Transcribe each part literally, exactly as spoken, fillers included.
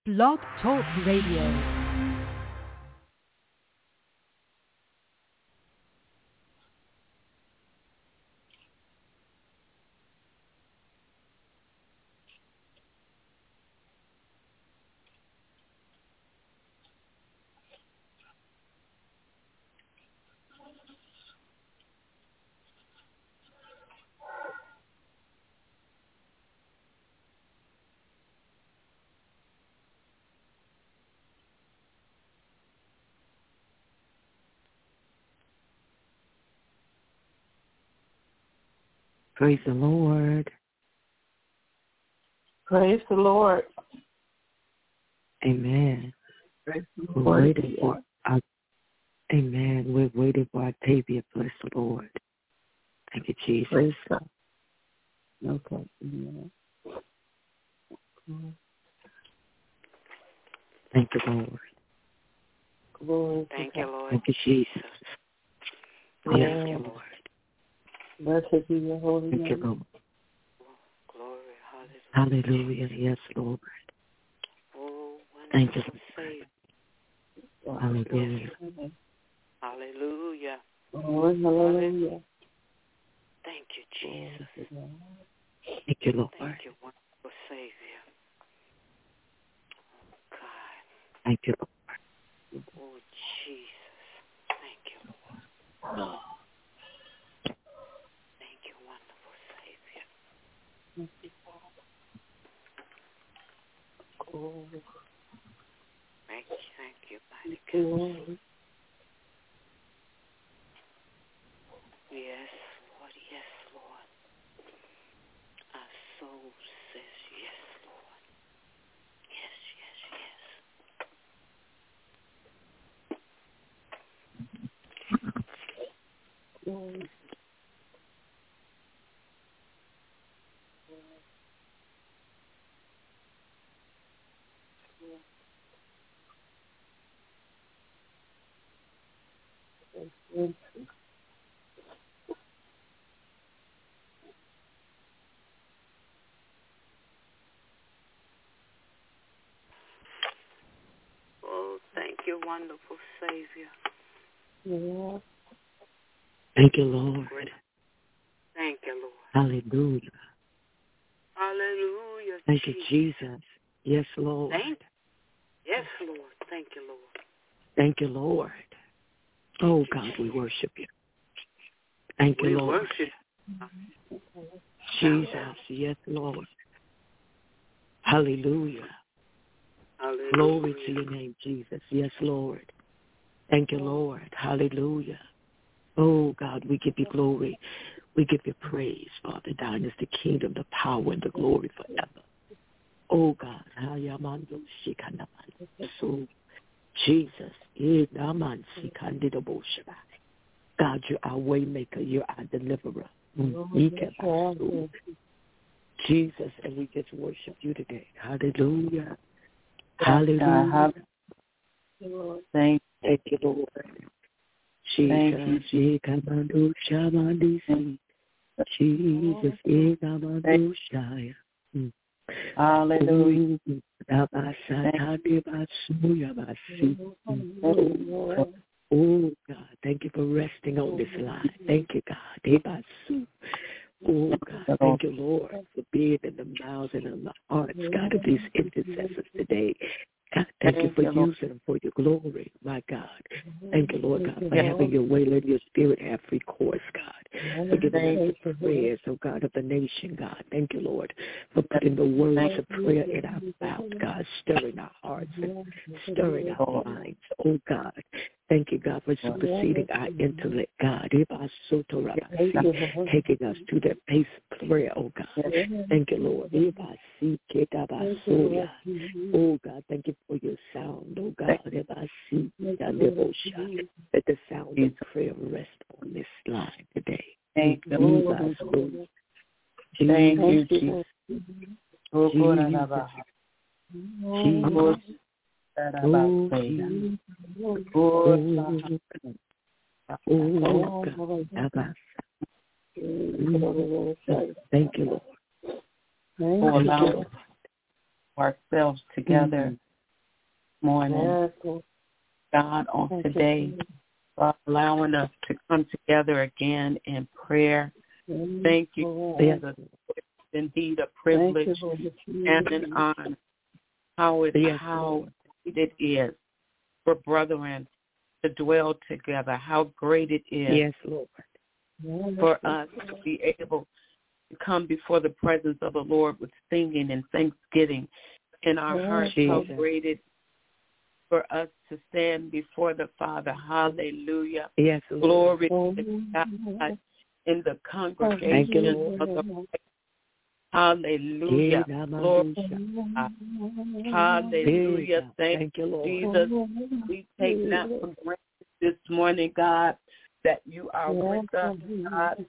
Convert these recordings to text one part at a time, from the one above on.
Blog Talk Radio. Praise the Lord. Praise the Lord. Amen. Praise the We're Lord. waiting for our, Amen. We're waiting for Octavia. Bless the Lord. Thank you, Jesus. Praise God. Okay. Amen. Thank you, Lord. Glory. Thank you, Lord. Thank you, Jesus. Yes. Thank you, Lord. Blessed be your holy Thank name. you, Lord. Glory. Hallelujah. Hallelujah. Yes, Lord. Oh, Thank you. Lord. Hallelujah. Yes. Hallelujah. Oh, hallelujah. Thank you, Jesus. Thank you, Lord. Thank you, wonderful Savior. Oh, God. Thank you, Lord. Oh, Jesus. Thank you, Lord. Thank you, wonderful Savior. Oh, Thank you, thank you, mighty God. oh, Yes, Lord, yes, Lord. Our soul says yes, Lord. Yes, yes, yes. oh. Oh, thank you, wonderful Savior. Yeah. Thank you, Lord. Thank you, Lord. Hallelujah. Hallelujah. Thank Jesus. you, Jesus. Yes, Lord. Thank you. Yes, Lord. Thank you, Lord. Thank you, Lord. Oh, God, we worship you. Thank you, We Lord. worship. Jesus. Yes, Lord. Hallelujah. Hallelujah. Glory to your name, Jesus. Yes, Lord. Thank you, Lord. Hallelujah. Oh, God, we give you glory. We give you praise, Father. Thine is the kingdom, the power, and the glory forever. Oh, God. Hayamando shikanamando. So, Jesus. Idaman sikandidabo shabai. God, you're our way maker. You're our deliverer. Mm. Jesus, and we just worship you today. Hallelujah. Hallelujah. Thank Thank you, Lord. Jesus, Ikamando Shamandisi. Jesus, Ikamando Shaya. Hallelujah. Oh, God, thank you for resting on this line. Thank you, God. Oh, God, thank you, Lord, for being in the mouths and in the hearts, God, of these intercessors today. God, thank you for using them for your glory, my God. Thank you, Lord God, for having your way, letting your spirit have free course, God. For giving us the prayers, oh God, of the nation, God. Thank you, Lord, for putting the words of prayer in our mouth, God, stirring our hearts and stirring our minds, oh God. Thank you, God, for superseding our intellect, God. Taking us to that pace of prayer, oh God. Thank you, Lord. Oh God, thank you for your sound, oh God. Let the sound of prayer rest on this line today. Thank you, Lord. Thank you, Jesus. Oh, God. Oh, Jesus. Oh, God. Thank you, Lord. For allowing ourselves together morning, Yes. God, on Thank you, today, Jesus. for allowing us to come together again in prayer. Thank you, Yes. Jesus. It's indeed a privilege and an honor. How it Yes, how Lord. great it is for brethren to dwell together. How great it is Yes, Lord. for us to be able to come before the presence of the Lord with singing and thanksgiving in our hearts. How Jesus. great it is for us to stand before the Father. Hallelujah. Yes, Lord. Glory to God in the congregation Thank you, Lord. of the Hallelujah. Yeah, Glory Namadusha. to God. Hallelujah. Yeah, Thank, Thank you, Lord. Jesus. We take not for granted this morning, God, that you are with us, God.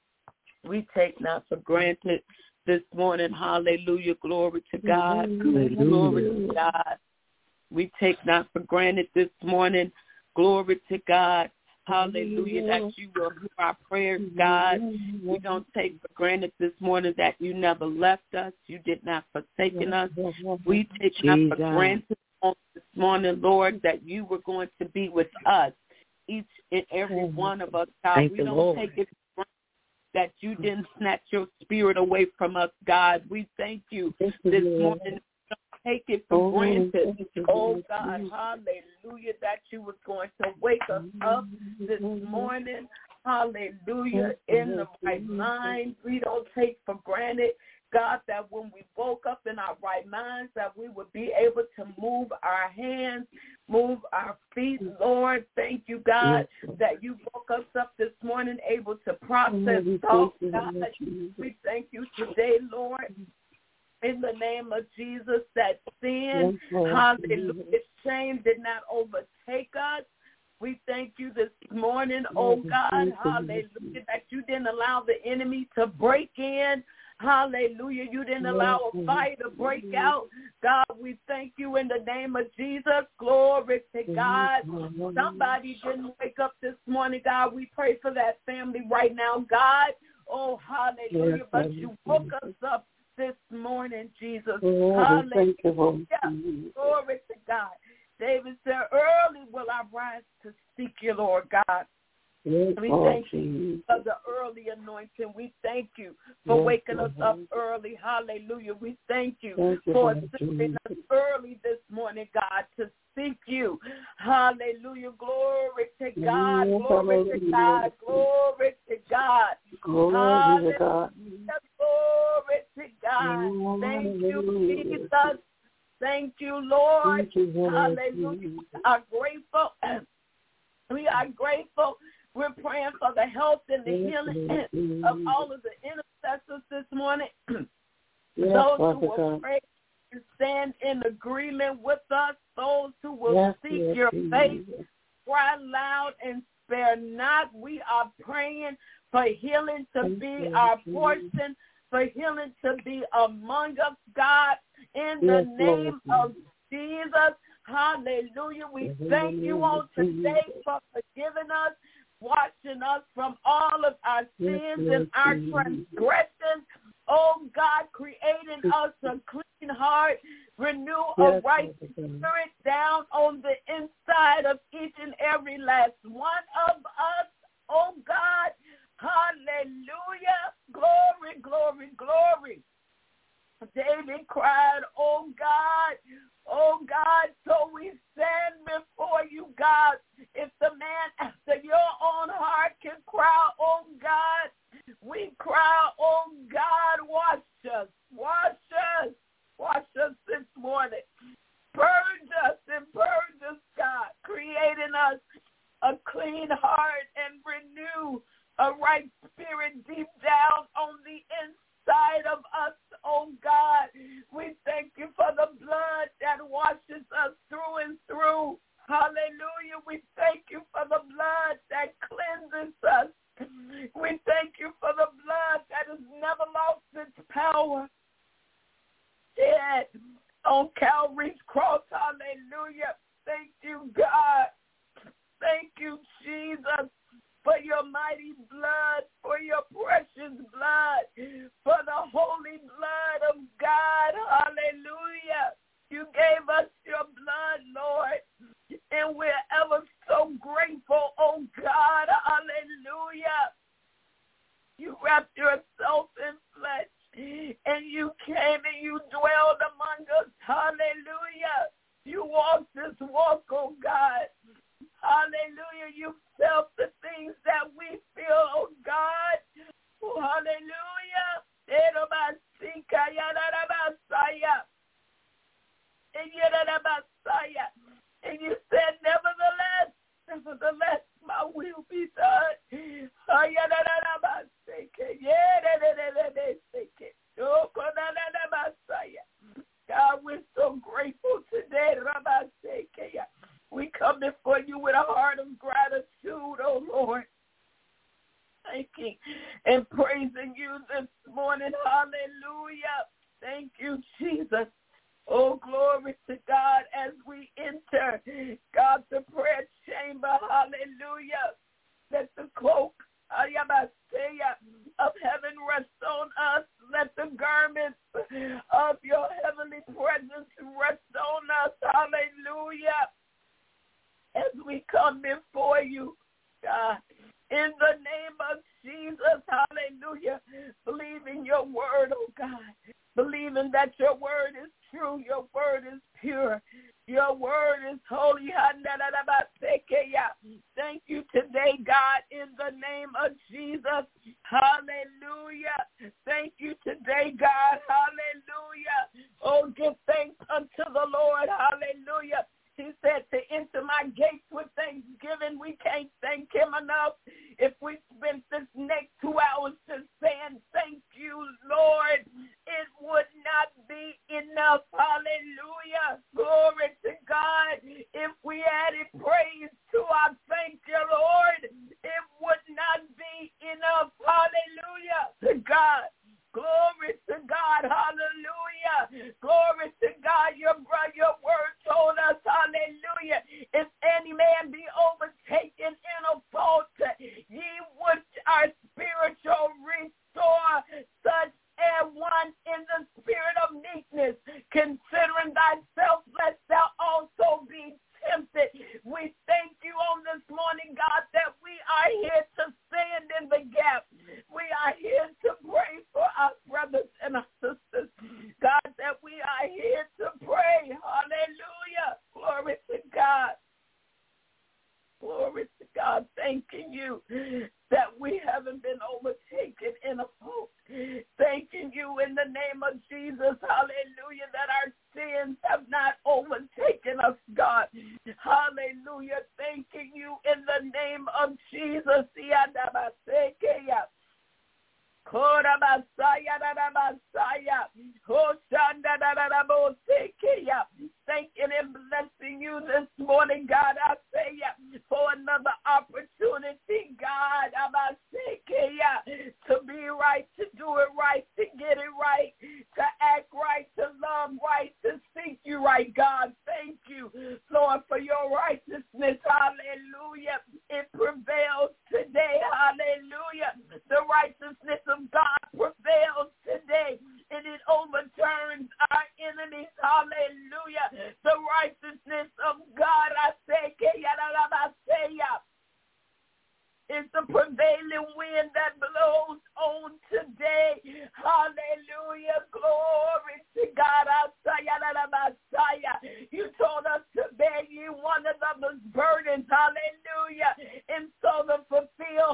We take not for granted this morning. Hallelujah. Glory to God. Hallelujah. Glory to God. We take not for granted this morning. Glory to God. Hallelujah, that you will hear our prayers, God. We don't take for granted this morning that you never left us. You did not forsaken us. We take not for Jesus. granted this morning, Lord, that you were going to be with us, each and every one of us, God. Thank We you, don't Lord. take it for granted that you didn't snatch your spirit away from us, God. We thank you this morning. Take it for granted. Oh, God, hallelujah, that you was going to wake us up this morning. Hallelujah, in the right mind. We don't take for granted, God, that when we woke up in our right minds, that we would be able to move our hands, move our feet. Lord, thank you, God, that you woke us up this morning able to process thoughts, God. We thank you today, Lord, in the name of Jesus, that sin, hallelujah, shame did not overtake us. We thank you this morning, oh God, hallelujah, that you didn't allow the enemy to break in. Hallelujah, you didn't allow a fire to break out. God, we thank you in the name of Jesus. Glory to God. Somebody didn't wake up this morning, God. We pray for that family right now, God. Oh, hallelujah, but you woke us up this morning, Jesus. Hallelujah. Glory to God. David said, early will I rise to seek you, Lord God. We thank you for the early anointing. We thank you for waking us up early. Hallelujah. We thank you for assisting us early this morning, God, to seek you. Hallelujah. Glory to God. Glory to God. Glory to God. Glory to God. Glory to God. Thank you, Jesus. Thank you, Lord. Hallelujah. We are grateful. We are grateful. We're praying for the health and the healing of all of the intercessors this morning. Those who will pray and stand in agreement with us, those who will seek your face, cry loud and spare not. We are praying for healing to be our portion, for healing to be among us, God, in the name of Jesus. Hallelujah. We thank you on today for forgiving us, washing us from all of our sins and our transgressions. Oh, God, creating us a clean heart, renew a right spirit down on the inside of each and every last one of us. Oh, God, hallelujah. Glory, glory, glory. David cried, oh, God, oh, God, so we stand before you, God. If the man after your own heart can cry, oh, God, we cry, oh, God, wash us, wash us, wash us this morning. Purge us and purge us, God, creating us a clean heart and renew a right spirit deep down on the inside of us, oh God. We thank you for the blood that washes us through and through. Hallelujah. We thank you for the blood that cleanses us. We thank you for the blood that has never lost its power. Dead on Calvary's cross. Hallelujah. Thank you, God. Thank you, Jesus, for your mighty blood, for your precious blood, for the holy blood of God. Hallelujah. You gave us your blood, Lord. Hallelujah. You walk this walk, oh God. Hallelujah. You felt the things that we feel, oh God. Oh, hallelujah. And you said, nevertheless, nevertheless, my will be done. God, we're so grateful today. We come before you with a heart of gratitude, oh Lord. Thanking and praising you this morning. Hallelujah. Thank you, Jesus. Oh, glory to God as we enter, God, the prayer chamber. Hallelujah. Let the cloak of heaven rest on us. Let the garments of your heavenly presence rest on us. Hallelujah. As we come before you, God, in the name of Jesus, hallelujah, believing your word, oh God, believing that your word is true, your word is pure, your word is holy. Thank you today, God, in the name of Jesus, hallelujah. Thank you today, God, hallelujah. Oh, give thanks unto the Lord, hallelujah. He said to enter my gates with thanksgiving. We can't thank him enough. If we spent this next two hours just saying thank you, Lord, it would not be enough. Hallelujah. Glory to God. If we added praise to our thank you, Lord, it would not be enough. Hallelujah to God. Glory to God. Hallelujah. Glory to God. Your, your word told us, hallelujah, if any man be overtaken in a fault, ye would our spiritual restore such a one in the spirit of meekness, considering thyself, lest thou also be tempted. We thank you on this morning, God, that we are here to stand in the gap. We are here to pray for our brothers and our sisters. God, that we are here to pray. Hallelujah. Glory to God. Glory to God. Thanking you that we haven't been overtaken in a fault. Thanking you in the name of Jesus. Hallelujah. That our sins have not overtaken us, God. Hallelujah. Thanking you in the name of Jesus. Thanking and blessing you this morning, God. I say for another opportunity, God. I say to be right, to do it right, to get it right, to act right, to love right, to seek you right, God. Thank you, Lord, for your righteousness. Hallelujah. It prevails today. Hallelujah. The righteousness of God prevails today, and it overturns our enemies. Hallelujah. The righteousness of God, I say, is the prevailing wind that blows on today. Hallelujah. Glory to God. You told us to bear ye one another's burdens. Hallelujah. And so to fulfill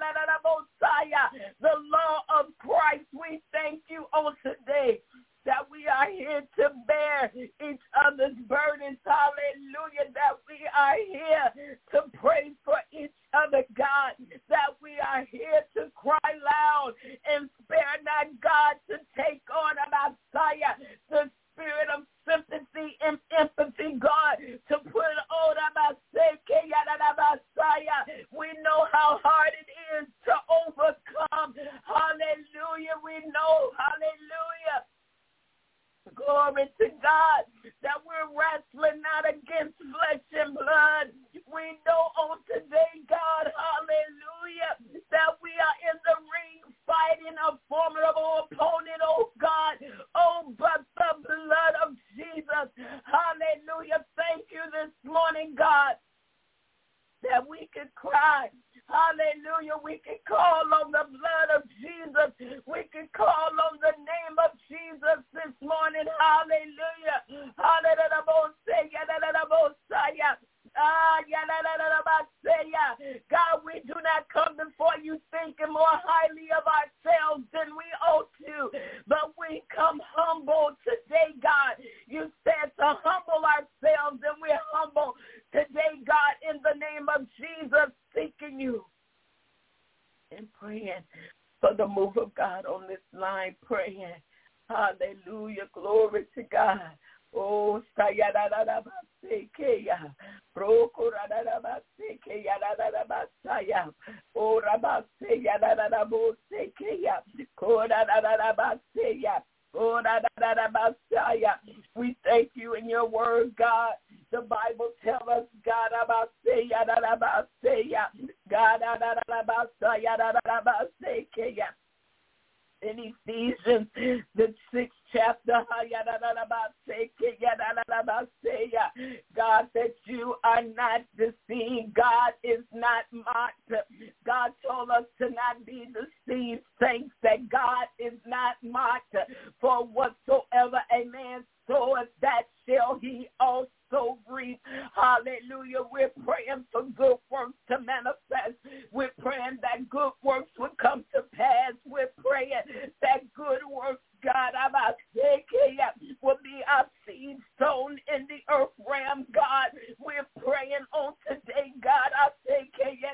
the law of Christ, we thank you on today that we are here to bear each other's burdens. Hallelujah. That we are here to pray for each other, God. That we are here to cry loud and spare not, God, to take on our Messiah, the spirit of sympathy and empathy, God, to put on our Messiah. We know how hard it is to overcome. Hallelujah. We know, hallelujah. Glory to God, that we're wrestling not against flesh and blood. We know on today, God, hallelujah, that we are in the ring fighting a formidable opponent, oh God, oh, but the blood of Jesus. Hallelujah. Thank you this morning, God, that we could cry Hallelujah. We can call on the blood of Jesus. We can call on the name of Jesus this morning. Hallelujah. Hallelujah. Ah, God, we do not come before you thinking more highly of ourselves than we ought to, but we come humble today, God. You said to humble ourselves, and we're humble today, God, in the name of Jesus, seeking you and praying for the move of God on this line, praying. Hallelujah. Glory to God. Oh, Sayadarabasekeya, Prokuradabasekeya, Dadabasaya, Oh, Rabaseyadarabosekeya, Kodadarabaseya, Oh, Dadabasaya. We thank you in your word, God. The Bible tells us, God, Abaseya, Dadabaseya, God, Dadabasaya, Dadabasekeya. In Ephesians, the sixth chapter, God, that you are not deceived. God is not mocked. God told us to not be deceived, saints, that God is not mocked. For whatsoever a man soweth, that shall he also reap. Hallelujah. We're praying for good works to manifest. We're praying that good works will come to pass. We're praying that good works, God, will be our seed sown in the earth realm, God. We're praying on today, God. I say,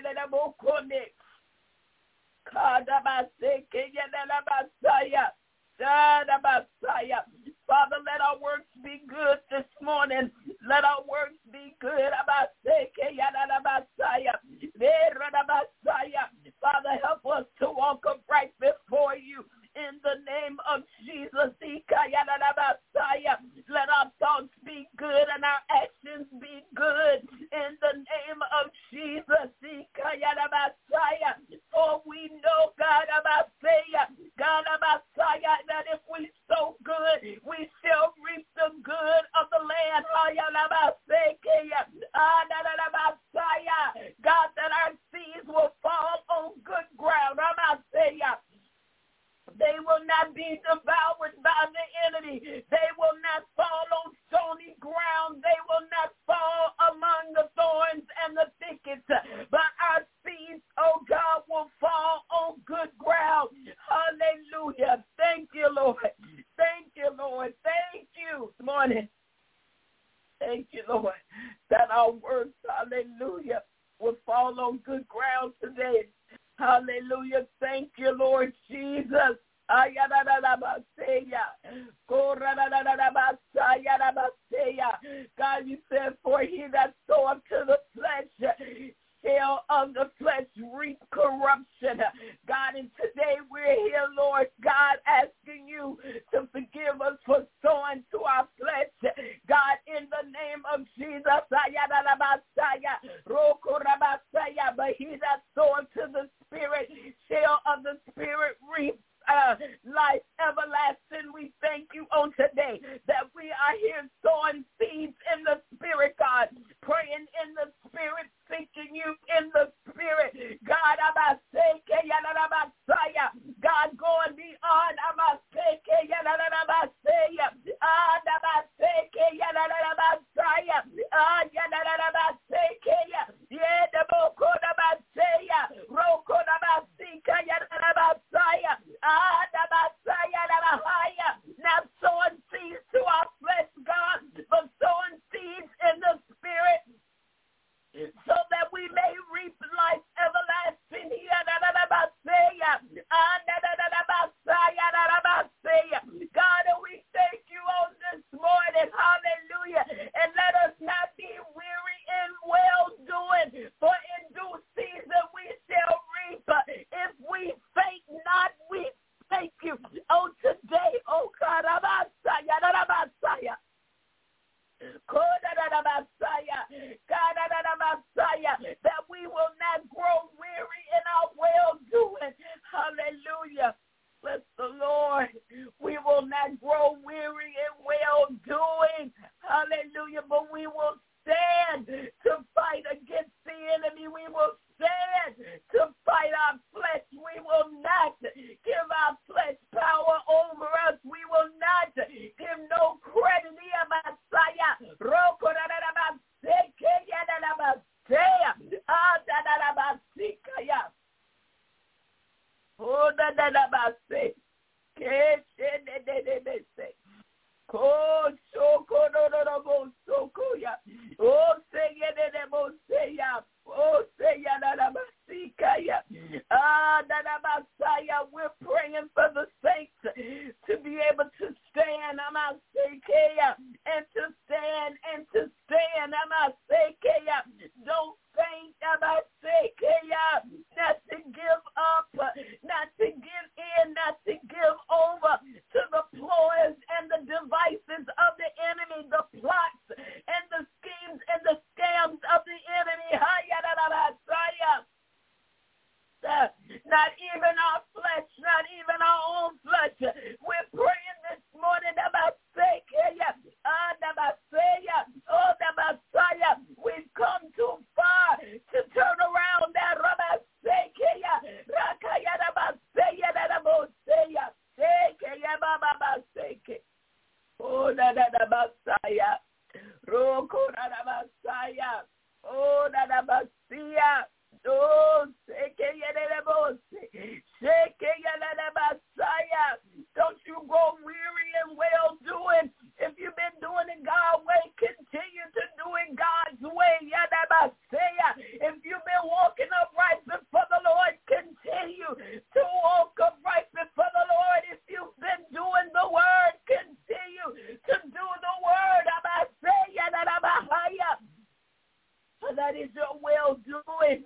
Father, let our works be good this morning. Let our works be good. Father, help us to walk upright before you in the name of Jesus. Let our thoughts be good and our actions be good in the name of Jesus. For we know, God, God, that if we sow good, we shall reap the good of the land. God, that our seeds will fall on good ground. They will not be devoured by the enemy. They will not fall on stony ground. They will not fall among the thorns and the thickets. But our seeds, oh God, will fall on good ground. Hallelujah. Thank you, Lord. Thank you, Lord. Thank you this morning. Thank you, Lord, that our words, hallelujah, will fall on good ground today. Hallelujah. Thank you, Lord Jesus. God, you said, for he that soweth to the flesh shall of the flesh reap corruption. God, and today we're here, Lord God, asking you to forgive us for sowing to our flesh. God, in the name of Jesus, but he that soweth to the Spirit shall of the Spirit reap Uh, life everlasting. We thank you on today that we are here sowing seeds in the Spirit, God, praying in the Spirit, seeking you in the Spirit. God, God, going beyond not sowing seeds to our flesh, God, but sowing seeds in the Spirit so that we may reap life everlasting. God, and we thank you on this morning. Hallelujah. And let us not be weary in well-doing, for in due season we shall reap. If we faint not, we thank you on today, oh God, that we will not grow weary in our well-doing. Hallelujah. Bless the Lord. We will not grow weary in well-doing. Hallelujah. But we will stand to fight against the enemy. We will stand Yanabase. Keshenedebese. Ko soko no no no mo soko ya. Oh say yenebo say ya. Oh say yanabasika ya. Ah nanabasaya. We're praying for the saints to be able to stand. Amasekeya and to stand and to stand. Amasekeya. Don't faint. Amasekeya. Not to give up. Not to give in. Not to give over to the ploys and the devices of the enemy, the plots and the schemes and the scams of the enemy. Not even our flesh, not even our own flesh. We're praying this morning about Sekeya, oh, the Messiah. We've come too far to turn around that Rabasekeya, Rakaya Rabaseya, Rabaseya, Sekeya, Baba Seke. Oh, da da da Messiah. Roko da da Messiah. Oh, da da Messiah. Oh, Sekeya da Mose. Sekeya da Messiah. Don't you grow weary and well doing. If you've been doing it God's way, continue to do it God's way. Yada Messiah. If you've been walking upright before the Lord, continue to walk upright before the Lord. If you've been doing the word, continue to do the word. For that is your well-doing.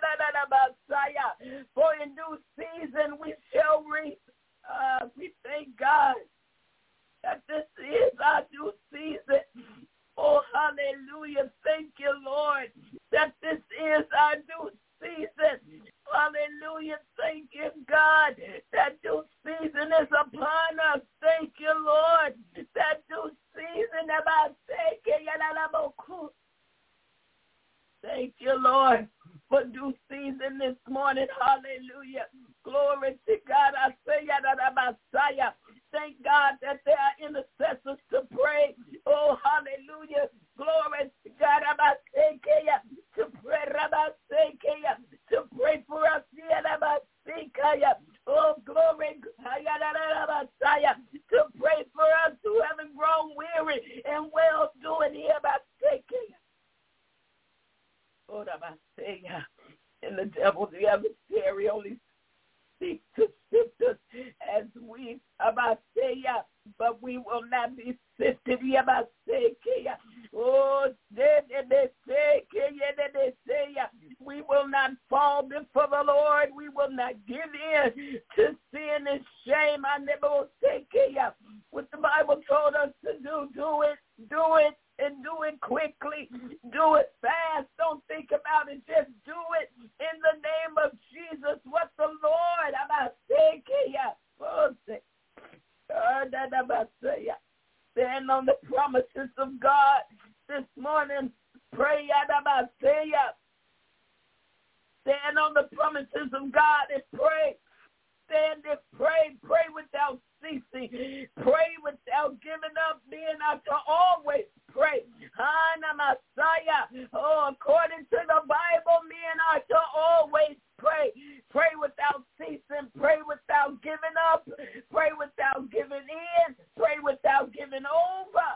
For in due season we shall reap. Uh, we thank God that this is our due season. Oh, hallelujah. Thank you, Lord, that this is our due season. Hallelujah. Thank you, God, that due season is upon us. Thank you, Lord, that due season about Thank you, Lord, for due season this morning. Hallelujah. Glory to God. I say Messiah. Thank God that there are intercessors to pray. Oh, hallelujah. Glory to God. To pray, to pray for us. Oh, glory. To pray for us who haven't grown weary and well doing here. Oh, and the devil, the adversary, only seeks to sift us as we about say, but we will not be sifted. Oh, we will not fall before the Lord. We will not give in to sin and shame. What the Bible told us to do, do it, do it. And do it quickly. Do it fast. Don't think about it. Just do it in the name of Jesus. What the Lord stand on the promises of God this morning. Pray. Stand on the promises of God and pray. Stand and pray. Pray without ceasing. Pray without giving up. Being out to always pray. Hana Messiah. Oh, according to the Bible, me and I to always pray. Pray without ceasing. Pray without giving up. Pray without giving in. Pray without giving over.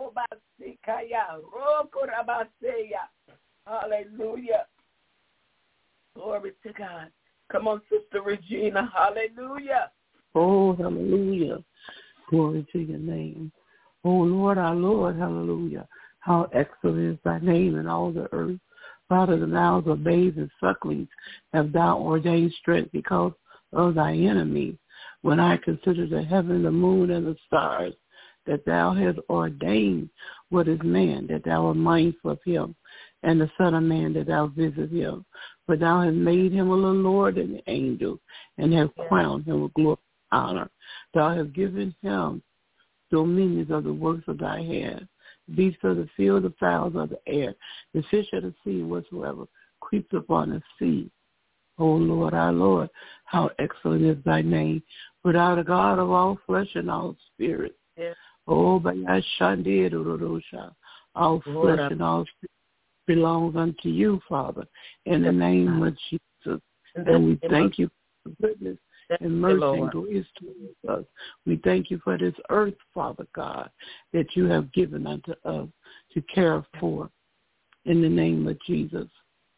Hallelujah. Glory to God. Come on, Sister Regina. Hallelujah. Oh, hallelujah. Glory to your name. Oh, Lord, our Lord, hallelujah. How excellent is thy name in all the earth. Father, the mouths of babes and sucklings have thou ordained strength because of thy enemies. When I consider the heaven, the moon, and the stars, that thou hast ordained what is man, that thou art mindful of him, and the Son of Man, that thou visit him. For thou hast made him a little lower than the angels, and hast crowned him with glory and honor. Thou hast given him dominions of the works of thy hands, beasts of the field, the fowls of the air, the fish of the sea, whatsoever creeps upon the sea. O Lord, our Lord, how excellent is thy name. For thou art the God of all flesh and all spirit. Yes. Oh, by thy Shandir, all flesh and all spirit belongs unto you, Father, in the name of Jesus. And we thank you for the goodness and mercy and grace towards us. We thank you for this earth, Father God, that you have given unto us to care for in the name of Jesus,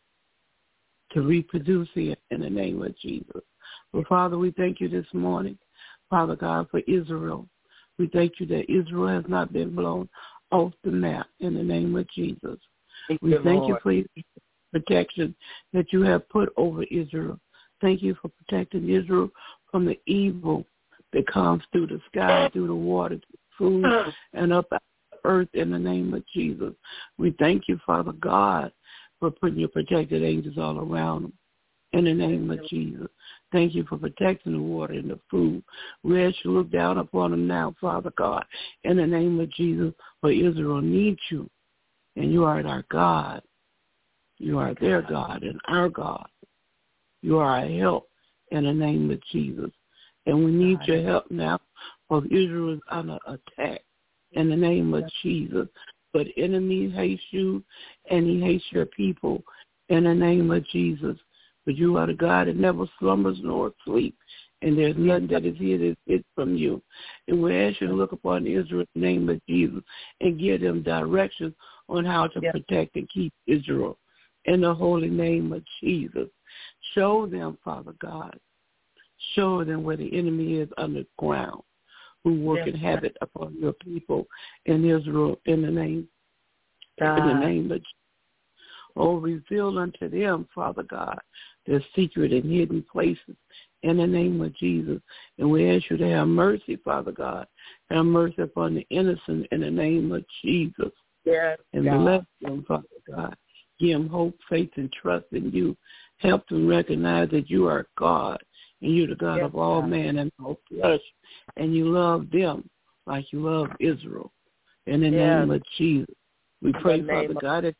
to reproduce it in the name of Jesus. Well, Father, we thank you this morning, Father God, for Israel. We thank you that Israel has not been blown off the map in the name of Jesus. Thank we you, thank Lord. you for your protection that you have put over Israel. Thank you for protecting Israel from the evil that comes through the sky, through the water, through food, and up out of the earth in the name of Jesus. We thank you, Father God, for putting your protected angels all around them in the name of Jesus. Thank you for protecting the water and the food. We ask you to look down upon them now, Father God, in the name of Jesus, for Israel needs you, and you are our God. You are their God and our God. You are our help in the name of Jesus. And we need your help now, for Israel is under attack in the name of Jesus. But enemy hates you, and he hates your people in the name of Jesus. But you are the God that never slumbers nor sleeps, and there's nothing that is hid that is from you. And we ask you to look upon Israel in the name of Jesus and give them directions on how to protect and keep Israel in the holy name of Jesus. Show them, Father God. Show them where the enemy is underground, who work yes, havoc upon your people in Israel in the name, God. in the name of Jesus. Oh, reveal unto them, Father God, their secret and hidden places in the name of Jesus. And we ask you to have mercy, Father God. Have mercy upon the innocent in the name of Jesus. Yes, and God. Bless them, Father God. Give them hope, faith, and trust in you. Help them recognize that you are God, and you're the God yes, of all God. man and all flesh, and you love them like you love Israel. In the yes. name of Jesus, we pray, Father of- God, that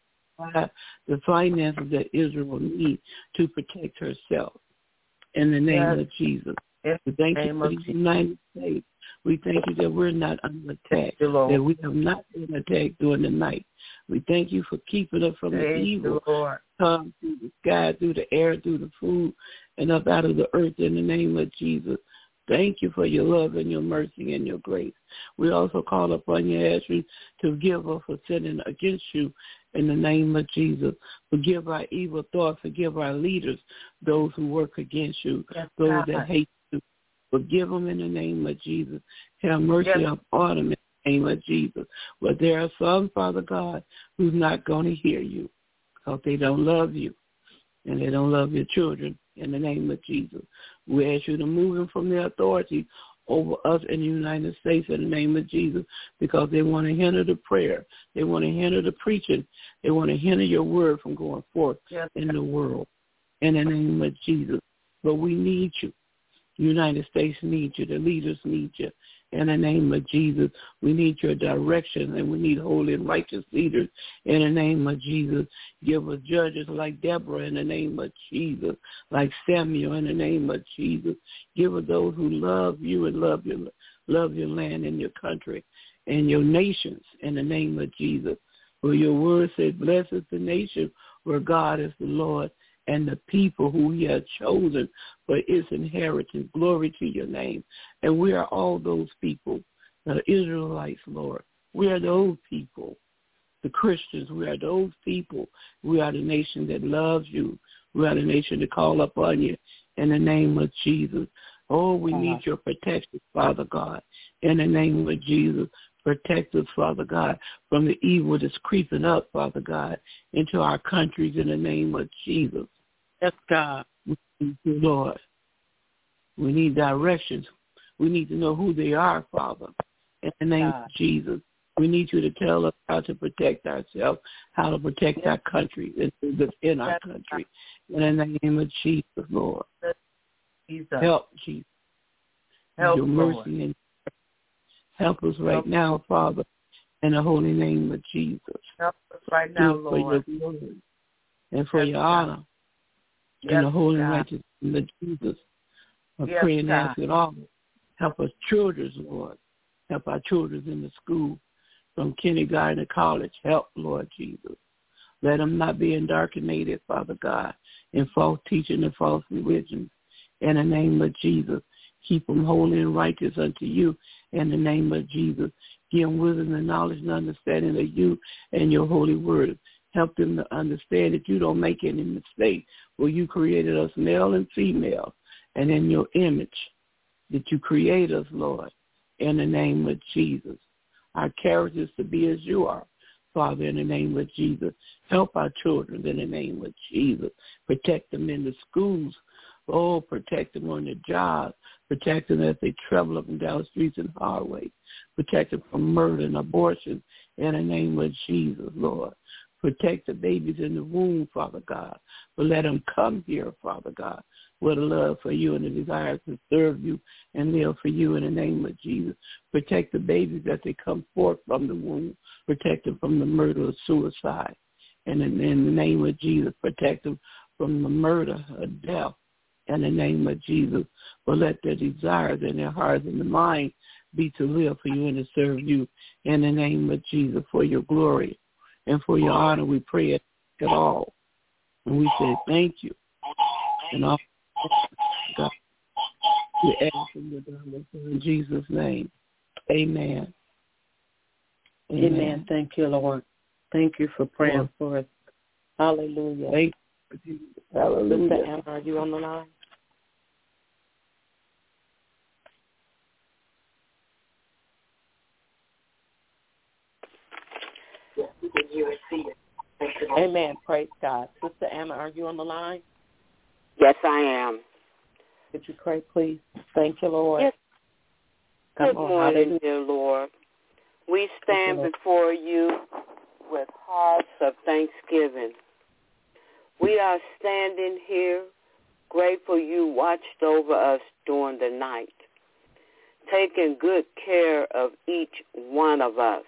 the finances that Israel needs to protect herself. In the name yes. of Jesus. Yes. We thank you for the United States. We thank you that we're not under attack, you, that we have not been attacked during the night. We thank you for keeping us from thank the evil come through the sky, through the air, through the food, and up out of the earth in the name of Jesus. Thank you for your love and your mercy and your grace. We also call upon you, ask you to forgive us for sinning against you in the name of Jesus. Forgive our evil thoughts. Forgive our leaders, those who work against you, yes, those God. that hate you. Forgive them in the name of Jesus. Have mercy yes. upon them in the name of Jesus. But there are some, Father God, who's not going to hear you because they don't love you and they don't love your children. In the name of Jesus, we ask you to move them from their authority over us in the United States in the name of Jesus, because they want to hinder the prayer. They want to hinder the preaching. They want to hinder your word from going forth yes. in the world in the name of Jesus. But we need you. The United States needs you. The leaders need you. In the name of Jesus, we need your direction, and we need holy and righteous leaders in the name of Jesus. Give us judges like Deborah in the name of Jesus, like Samuel in the name of Jesus. Give us those who love you and love your, love your land and your country and your nations in the name of Jesus. For your word said, blessed is the nation where God is the Lord, and the people who he has chosen for his inheritance. Glory to your name. And we are all those people, the Israelites, Lord. We are those people, the Christians. We are those people. We are the nation that loves you. We are the nation that call upon you in the name of Jesus. Oh, we need your protection, Father God, in the name of Jesus. Protect us, Father God, from the evil that's creeping up, Father God, into our countries in the name of Jesus. Yes, God. We need you, Lord. We need directions. We need to know who they are, Father, in the name God. of Jesus. We need you to tell us how to protect ourselves, how to protect yes. our country, in our yes. country. In the name of Jesus, Lord. Jesus. Help, Jesus. Help, your mercy Lord. and help us right help. now, Father, in the holy name of Jesus. Help us right now, Lord. For your glory and for yes, your honor. God. In yes, the holy and righteous name of Jesus, I yes, pray and ask it all. Help us children, Lord. Help our children in the school, from kindergarten to college. Help, Lord Jesus. Let them not be indoctrinated, Father God, in false teaching and false religion. in the name of Jesus. Keep them holy and righteous unto you in the name of Jesus. Give them wisdom and knowledge and understanding of you and your holy word. Help them to understand that you don't make any mistake. For you created us male and female, and in your image that you create us, Lord, in the name of Jesus. Our characters to be as you are, Father, in the name of Jesus. Help our children in the name of Jesus. Protect them in the schools. Oh, protect them on their jobs. Protect them as they travel up and down streets and highways. Protect them from murder and abortion in the name of Jesus, Lord. Protect the babies in the womb, Father God. But let them come here, Father God, with a love for you and a desire to serve you and live for you in the name of Jesus. Protect the babies as they come forth from the womb. Protect them from the murder or suicide. And in, in the name of Jesus, protect them from the murder or death in the name of Jesus. But let their desires and their hearts and their mind be to live for you and to serve you in the name of Jesus for your glory. And for your honor, we pray it all. And we say thank you. And all God, we ask in Jesus' name. Amen. Amen. Amen. Thank you, Lord. Thank you for praying Lord. for us. Hallelujah. Thank you. Hallelujah. Sister Anna, are you on the line? Amen. Praise God. Sister Anna, are you on the line? Yes, I am. Could you pray, please? Thank you, Lord. Yes. Come Good on, morning, hallelujah. dear Lord. We stand you, before you with hearts of thanksgiving. We are standing here grateful you watched over us during the night, taking good care of each one of us.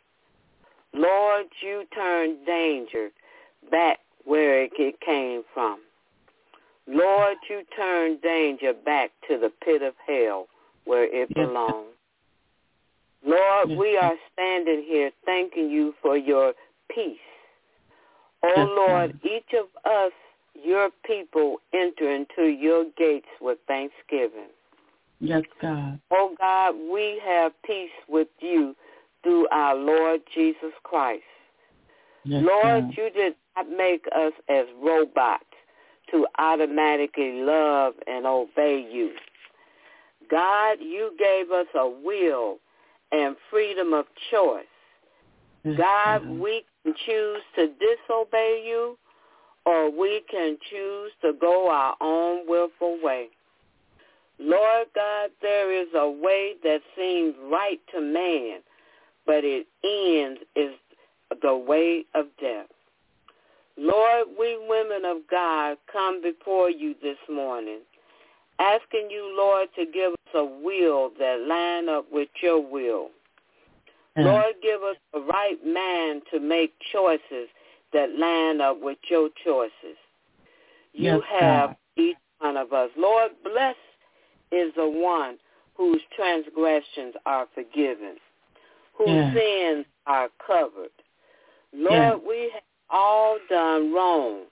Lord, you turned danger back where it came from. Lord, you turned danger back to the pit of hell where it yes. belongs. Lord, yes. we are standing here thanking you for your peace. Oh, yes. Lord, each of us, your people, enter into your gates with thanksgiving. Yes, God. Oh, God, we have peace with you through our Lord Jesus Christ. Yes, Lord, God. You did not make us as robots to automatically love and obey you. God, you gave us a will and freedom of choice. Yes, God, God, we can choose to disobey you, or we can choose to go our own willful way. Lord God, there is a way that seems right to man, but it ends is the way of death. Lord, we women of God come before you this morning, asking you, Lord, to give us a will that line up with your will. Yeah. Lord, give us the right mind to make choices that line up with your choices. You yes, have God. Each one of us. Lord, blessed is the one whose transgressions are forgiven, whose yeah. sins are covered. Lord, yeah. we have all done wrong.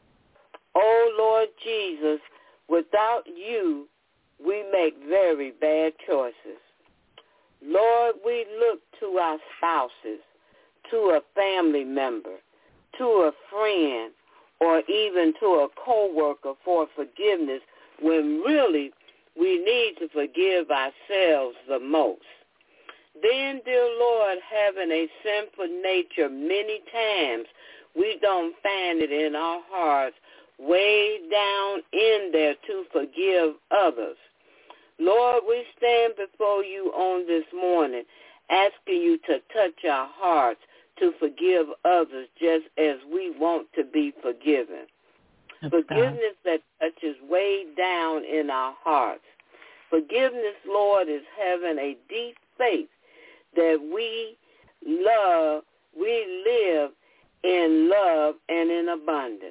Oh, Lord Jesus, without you, we make very bad choices. Lord, we look to our spouses, to a family member, to a friend, or even to a co-worker for forgiveness when really we need to forgive ourselves the most. Then, dear Lord, having a sinful nature many times, we don't find it in our hearts way down in there to forgive others. Lord, we stand before you on this morning, asking you to touch our hearts to forgive others just as we want to be forgiven. That's Forgiveness God. That touches way down in our hearts. Forgiveness, Lord, is having a deep faith that we love, we live in love and in abundance.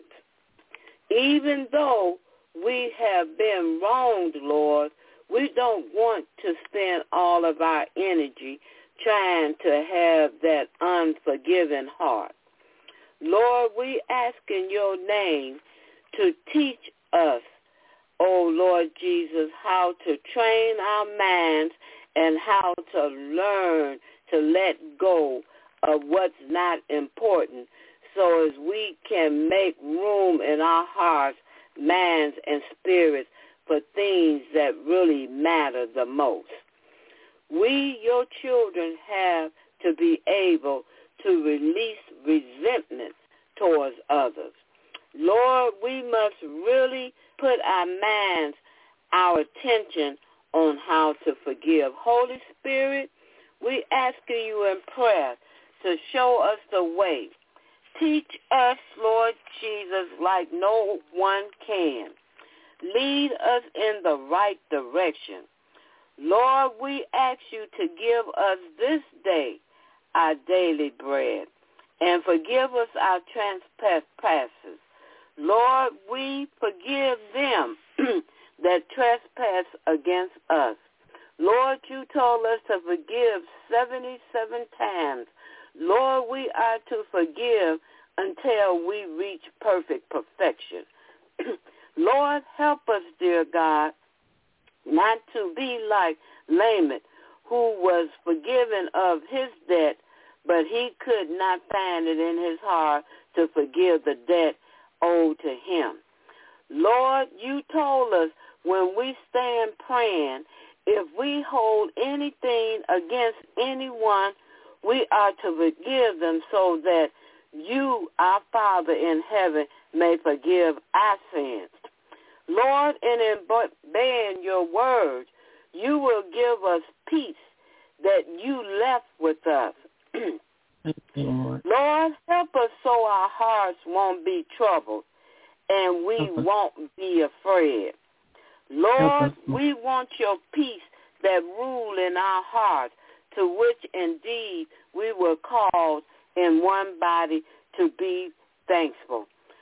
Even though we have been wronged, Lord, we don't want to spend all of our energy trying to have that unforgiving heart. Lord, we ask in your name to teach us oh Lord Jesus, how to train our minds and how to learn to let go of what's not important so as we can make room in our hearts, minds, and spirits for things that really matter the most. We, your children, have to be able to release resentment towards others. Lord, we must really put our minds, our attention on how to forgive. Holy Spirit, we asking you in prayer to show us the way. Teach us, Lord Jesus, like no one can. Lead us in the right direction. Lord, we ask you to give us this day our daily bread and forgive us our trespasses. Lord, we forgive them that trespass against us. Lord, you told us to forgive seventy-seven times. Lord, we are to forgive until we reach perfect perfection. Lord, help us, dear God, not to be like Lamech, who was forgiven of his debt, but he could not find it in his heart to forgive the debt owed to him. Lord, you told us when we stand praying, if we hold anything against anyone, we are to forgive them so that you, our Father in heaven, may forgive our sins. Lord, in obeying your word, you will give us peace that you left with us. Lord. Lord, help us so our hearts won't be troubled and we won't be afraid. Lord, we want your peace that rule in our hearts, to which indeed we were called in one body to be thankful.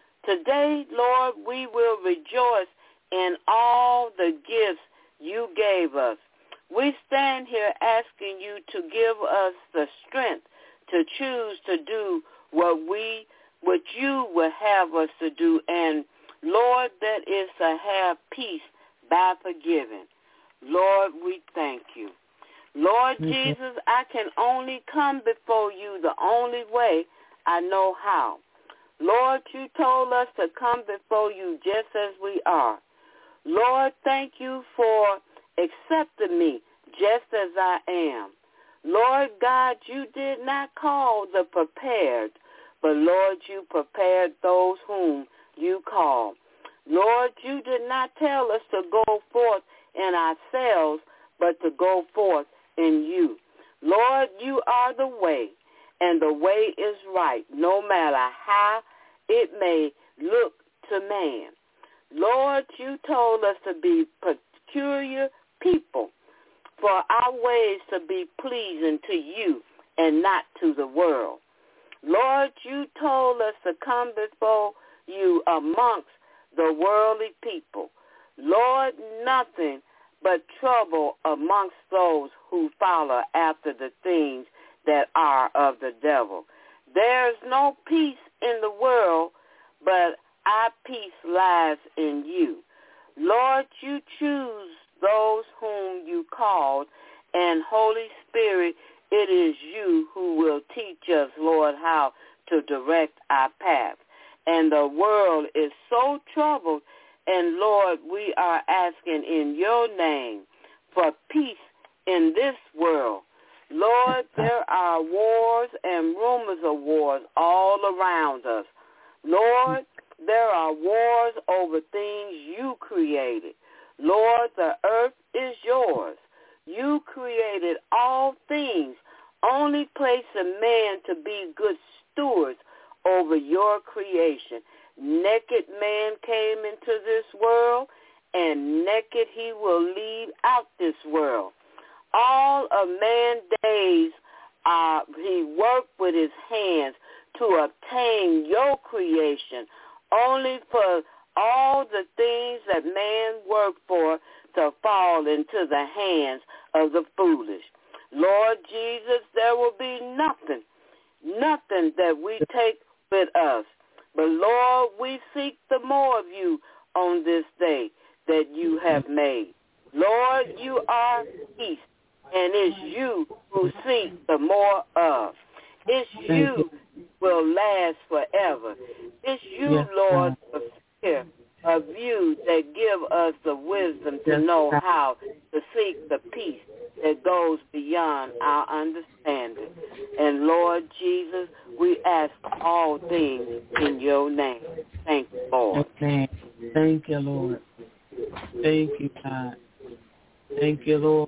Today, Lord, we will rejoice in all the gifts you gave us. We stand here asking you to give us the strength to choose to do what we, what you would have us to do, and Lord, that is to have peace by forgiving. Lord, we thank you. Lord mm-hmm. Jesus, I can only come before you the only way I know how. Lord, you told us to come before you just as we are. Lord, thank you for accepting me just as I am. Lord God, you did not call the prepared, but Lord, you prepared those whom you called. Lord, you did not tell us to go forth in ourselves, but to go forth in you. Lord, you are the way, and the way is right, no matter how it may look to man. Lord, you told us to be peculiar people, for our ways to be pleasing to you and not to the world. Lord, you told us to come before you amongst the worldly people. Lord, nothing but trouble amongst those who follow after the things that are of the devil. There's no peace in the world, but our peace lies in you. Lord, you choose those whom you called, and Holy Spirit, it is you who will teach us, Lord, how to direct our path. And the world is so troubled, and Lord, we are asking in your name for peace in this world. Lord, there are wars and rumors of wars all around us. Lord, there are wars over things you created. Lord, the earth is yours. You created all things, only placing man to be good stewards over your creation. Naked man came into this world, and naked he will leave out this world. All of man's days, uh, he worked with his hands to obtain your creation, only for all the things that man worked for to fall into the hands of the foolish. Lord Jesus, there will be nothing, nothing that we take with us. But Lord, we seek the more of you on this day. that you have made. Lord, you are peace, and it's you who seek the more of. It's you will last forever. It's you, yes, Lord, the fear of you that give us the wisdom to know how to seek the peace that goes beyond our understanding. And Lord Jesus, we ask all things in your name. Thank you, Lord. Amen. Thank you, Lord. Thank you, God. Thank you, Lord.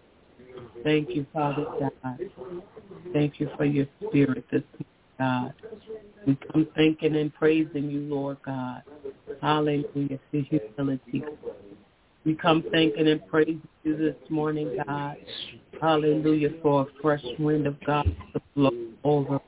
Thank you, Father God. Thank you for your spirit this morning, God. We come thanking and praising you, Lord God. Hallelujah for humility. We come thanking and praising you this morning, God. Hallelujah for a fresh wind of God to blow over.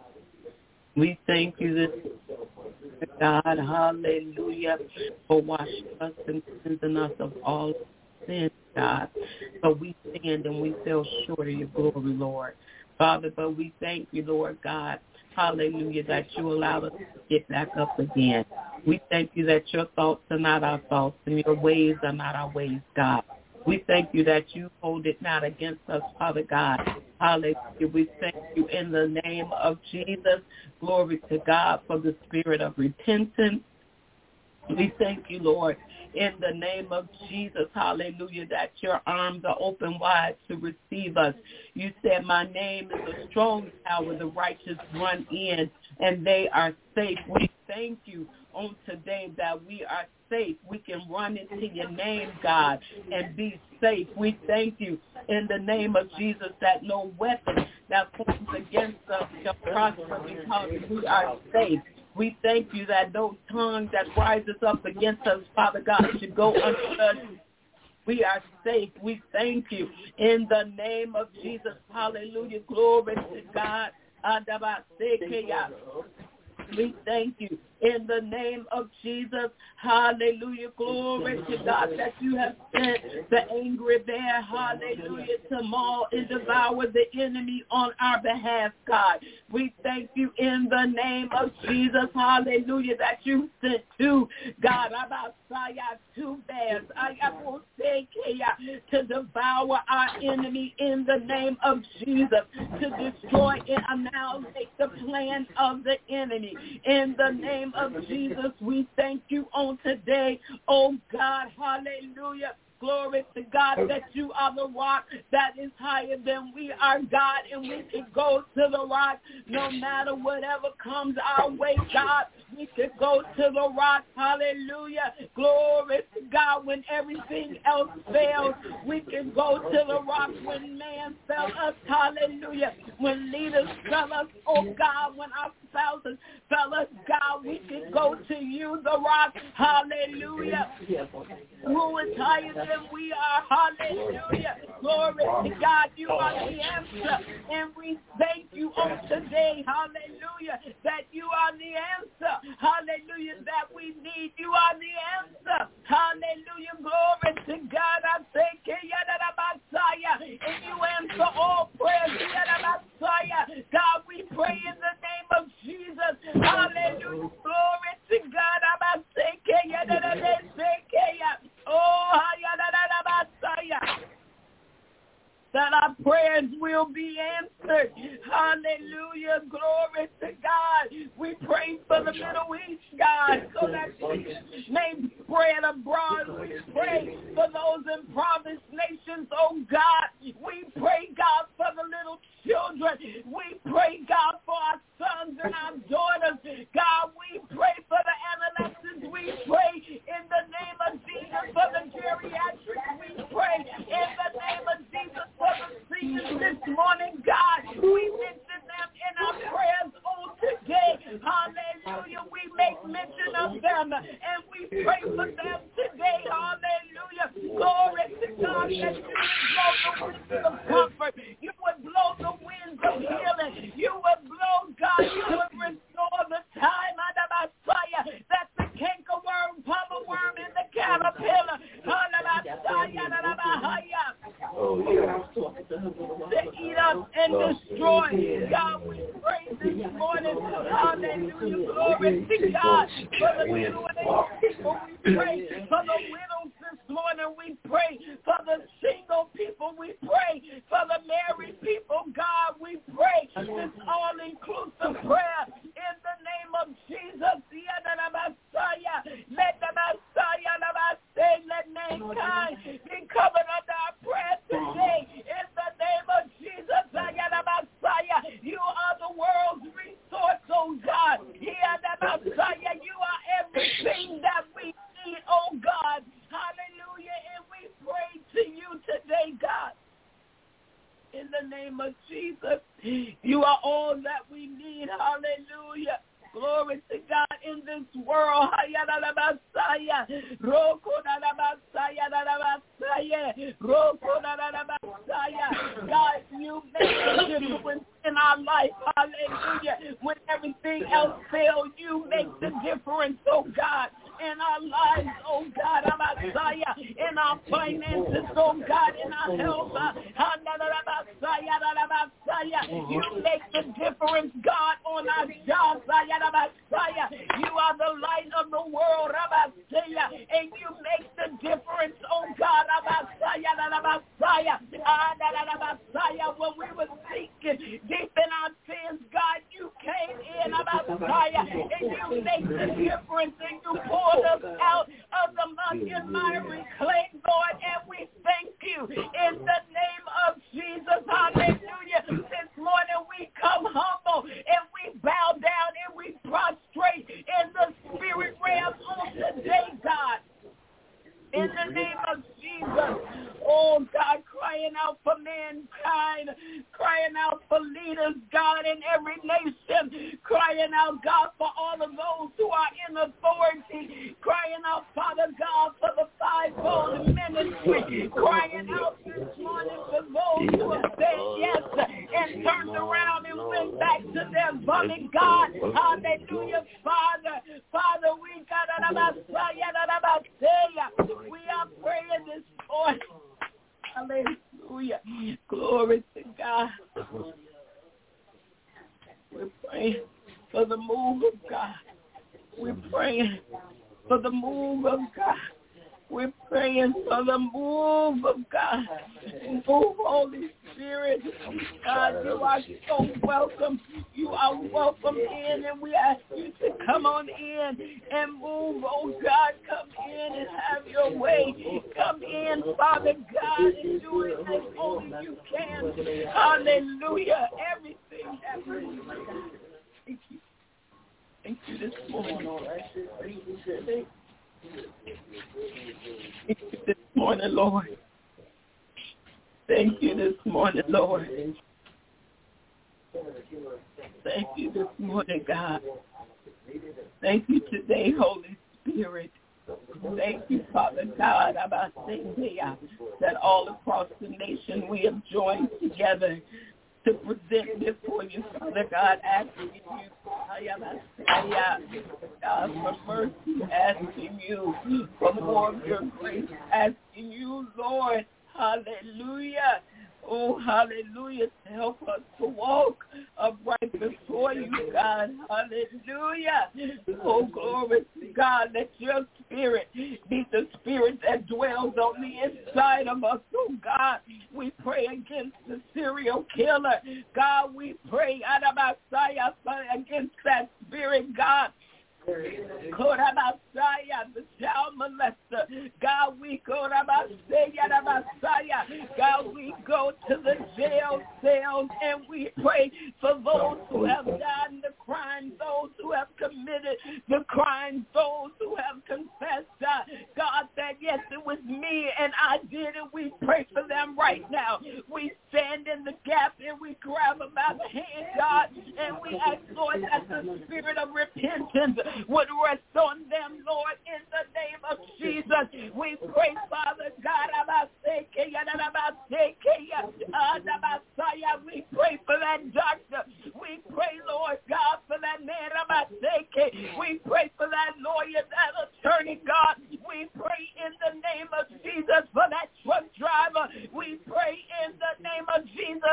We thank you this morning, God. Hallelujah for washing us and cleansing us of all sin, God. But we stand and we fell short of your glory, Lord. Father, but we thank you, Lord God. Hallelujah, that you allowed us to get back up again. We thank you that your thoughts are not our thoughts and your ways are not our ways, God. We thank you that you hold it not against us, Father God. Hallelujah. We thank you in the name of Jesus. Glory to God for the spirit of repentance. We thank you, Lord, in the name of Jesus, hallelujah, that your arms are open wide to receive us. You said my name is a strong tower, the righteous run in, and they are safe. We thank you on today that we are safe. We can run into your name, God, and be safe. We thank you in the name of Jesus that no weapon that forms against us shall prosper because we are safe. We thank you that no tongue that rises up against us, Father God, should go unjudged. We are safe. We thank you in the name of Jesus. Hallelujah. Glory to God. We thank you in the name of Jesus. Hallelujah. Glory to God that you have sent the angry bear, hallelujah, to maul and devour the enemy on our behalf, God. We thank you in the name of Jesus, hallelujah, that you sent two, God, two bears to devour our enemy in the name of Jesus, to destroy and annihilate the plan of the enemy. In the name of Jesus, we thank you on today, oh God, hallelujah. Glory to God that you are the rock that is higher than we are, God, and we can go to the rock no matter whatever comes our way, God. We can go to the rock, hallelujah. Glory to God when everything else fails. We can go to the rock when man fell us, hallelujah. When leaders fell us, oh God, when our spouses fell us, God, we can go to you, the rock, hallelujah. Who is higher than we are, hallelujah. Glory to God, you are the answer. And we thank you on today, hallelujah, that you are the answer. Hallelujah, that we need. You are the answer. Hallelujah, glory to God. I thank you, and you answer all prayers. God, we pray in the name of Jesus. Hallelujah, glory to God. I'm Oh, that our prayers will be answered. Hallelujah. Glory to God. We pray for the Middle East, God, so that peace may spread abroad. We pray for those impoverished nations, oh God. We pray, God, for the little children. We pray, God, for our sons and our daughters. God, we pray for the adolescents. We pray in the name of Jesus for the geriatrics. We pray in the name of Jesus for the seniors this morning, God. We mention them in our prayers on today. Hallelujah. We make mention of them and we pray for them today. Hallelujah. Glory to God that you would blow the winds of comfort. You would blow the winds of healing. You would blow, God, you would restore the time under my fire that the cankerworm, palmer worm, and the caterpillar, oh, yeah. to eat up and destroy. God, we pray this morning. Hallelujah. Glory to God. For the widow and people, we pray for the widows this morning we pray for the single people. We pray for the married people. God, we pray this all-inclusive prayer in the name of Jesus. Let the Messiah, let mankind be covered under our prayer today in the name of Jesus. You are the world's resource, oh God. You are everything that we need, oh God. Hallelujah. And we pray to you today, God. In the name of Jesus, you are all that we need. Hallelujah. Glory to God in this world. God, you make a difference in our life. Hallelujah. When everything else fails, you make the difference, oh God, in our lives, oh God, in our finances, oh God, in our health. You make the difference, God, on our jobs. You are the light of the world, and you make the difference, oh God, when we were seeking deep in our sins, God, you came in, and you make the difference, and you pulled us out of the muck and miry clay, Lord, and we thank you in the name of Jesus. Hallelujah. This morning we come humble and we bow down and we prostrate in the spirit realm on today, God. In the name of Jesus, oh God, crying out for mankind, crying out for leaders, God, in every nation, crying out, God, for all of those who are in authority, crying out, Father God, for the fivefold ministry, crying out this morning for those who have said yes and turned around and went back to their vomit, God. Hallelujah, Father. Father, we got we are praying this morning. Hallelujah. Glory to God. We're praying for the move of God. We're praying for the move of God. We're praying for the move of God. Move, Holy Spirit. God, you are so welcome. You are welcome in, and we ask you to come on in and move. Oh, God, come in and have your way. Come in, Father God, and do it as only you can. Hallelujah. Everything that we need. Thank you. Thank you this morning. Thank you this morning, Lord. Thank you this morning, Lord. Thank you this morning, God. Thank you today, Holy Spirit. Thank you, Father God, about that all across the nation we have joined together to present before you, Father God, asking you, God, for mercy, asking you for more of your grace, asking you, Lord, hallelujah, oh, hallelujah, to help us to walk upright before you, God, hallelujah. Oh, glory to God, let your spirit be the spirit that dwells on the inside of us, oh, God. We pray against the serial killer. God, we pray against that spirit, God. Korabasaya, the child molester. God, we Korabasaya, God, we go to the jail cells and we pray for those who have done the crime, those who have committed the crime, those who have confessed, uh, God, that yes, it was me and I did it. We pray for them right now. We stand in the gap and we grab them by the hand, God, and we ask, Lord, that the spirit of repentance would rest on them, Lord, in the name of Jesus. We pray, Father God, we pray for that doctor. We pray, Lord God, for that man. We pray for that lawyer, that attorney, God. We pray in the name of Jesus for that truck driver. We pray in the name of Jesus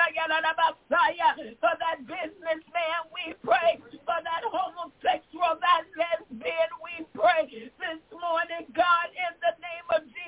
for that businessman. We pray for that homosexual, that lesbian. We pray this morning, God, in the name of Jesus.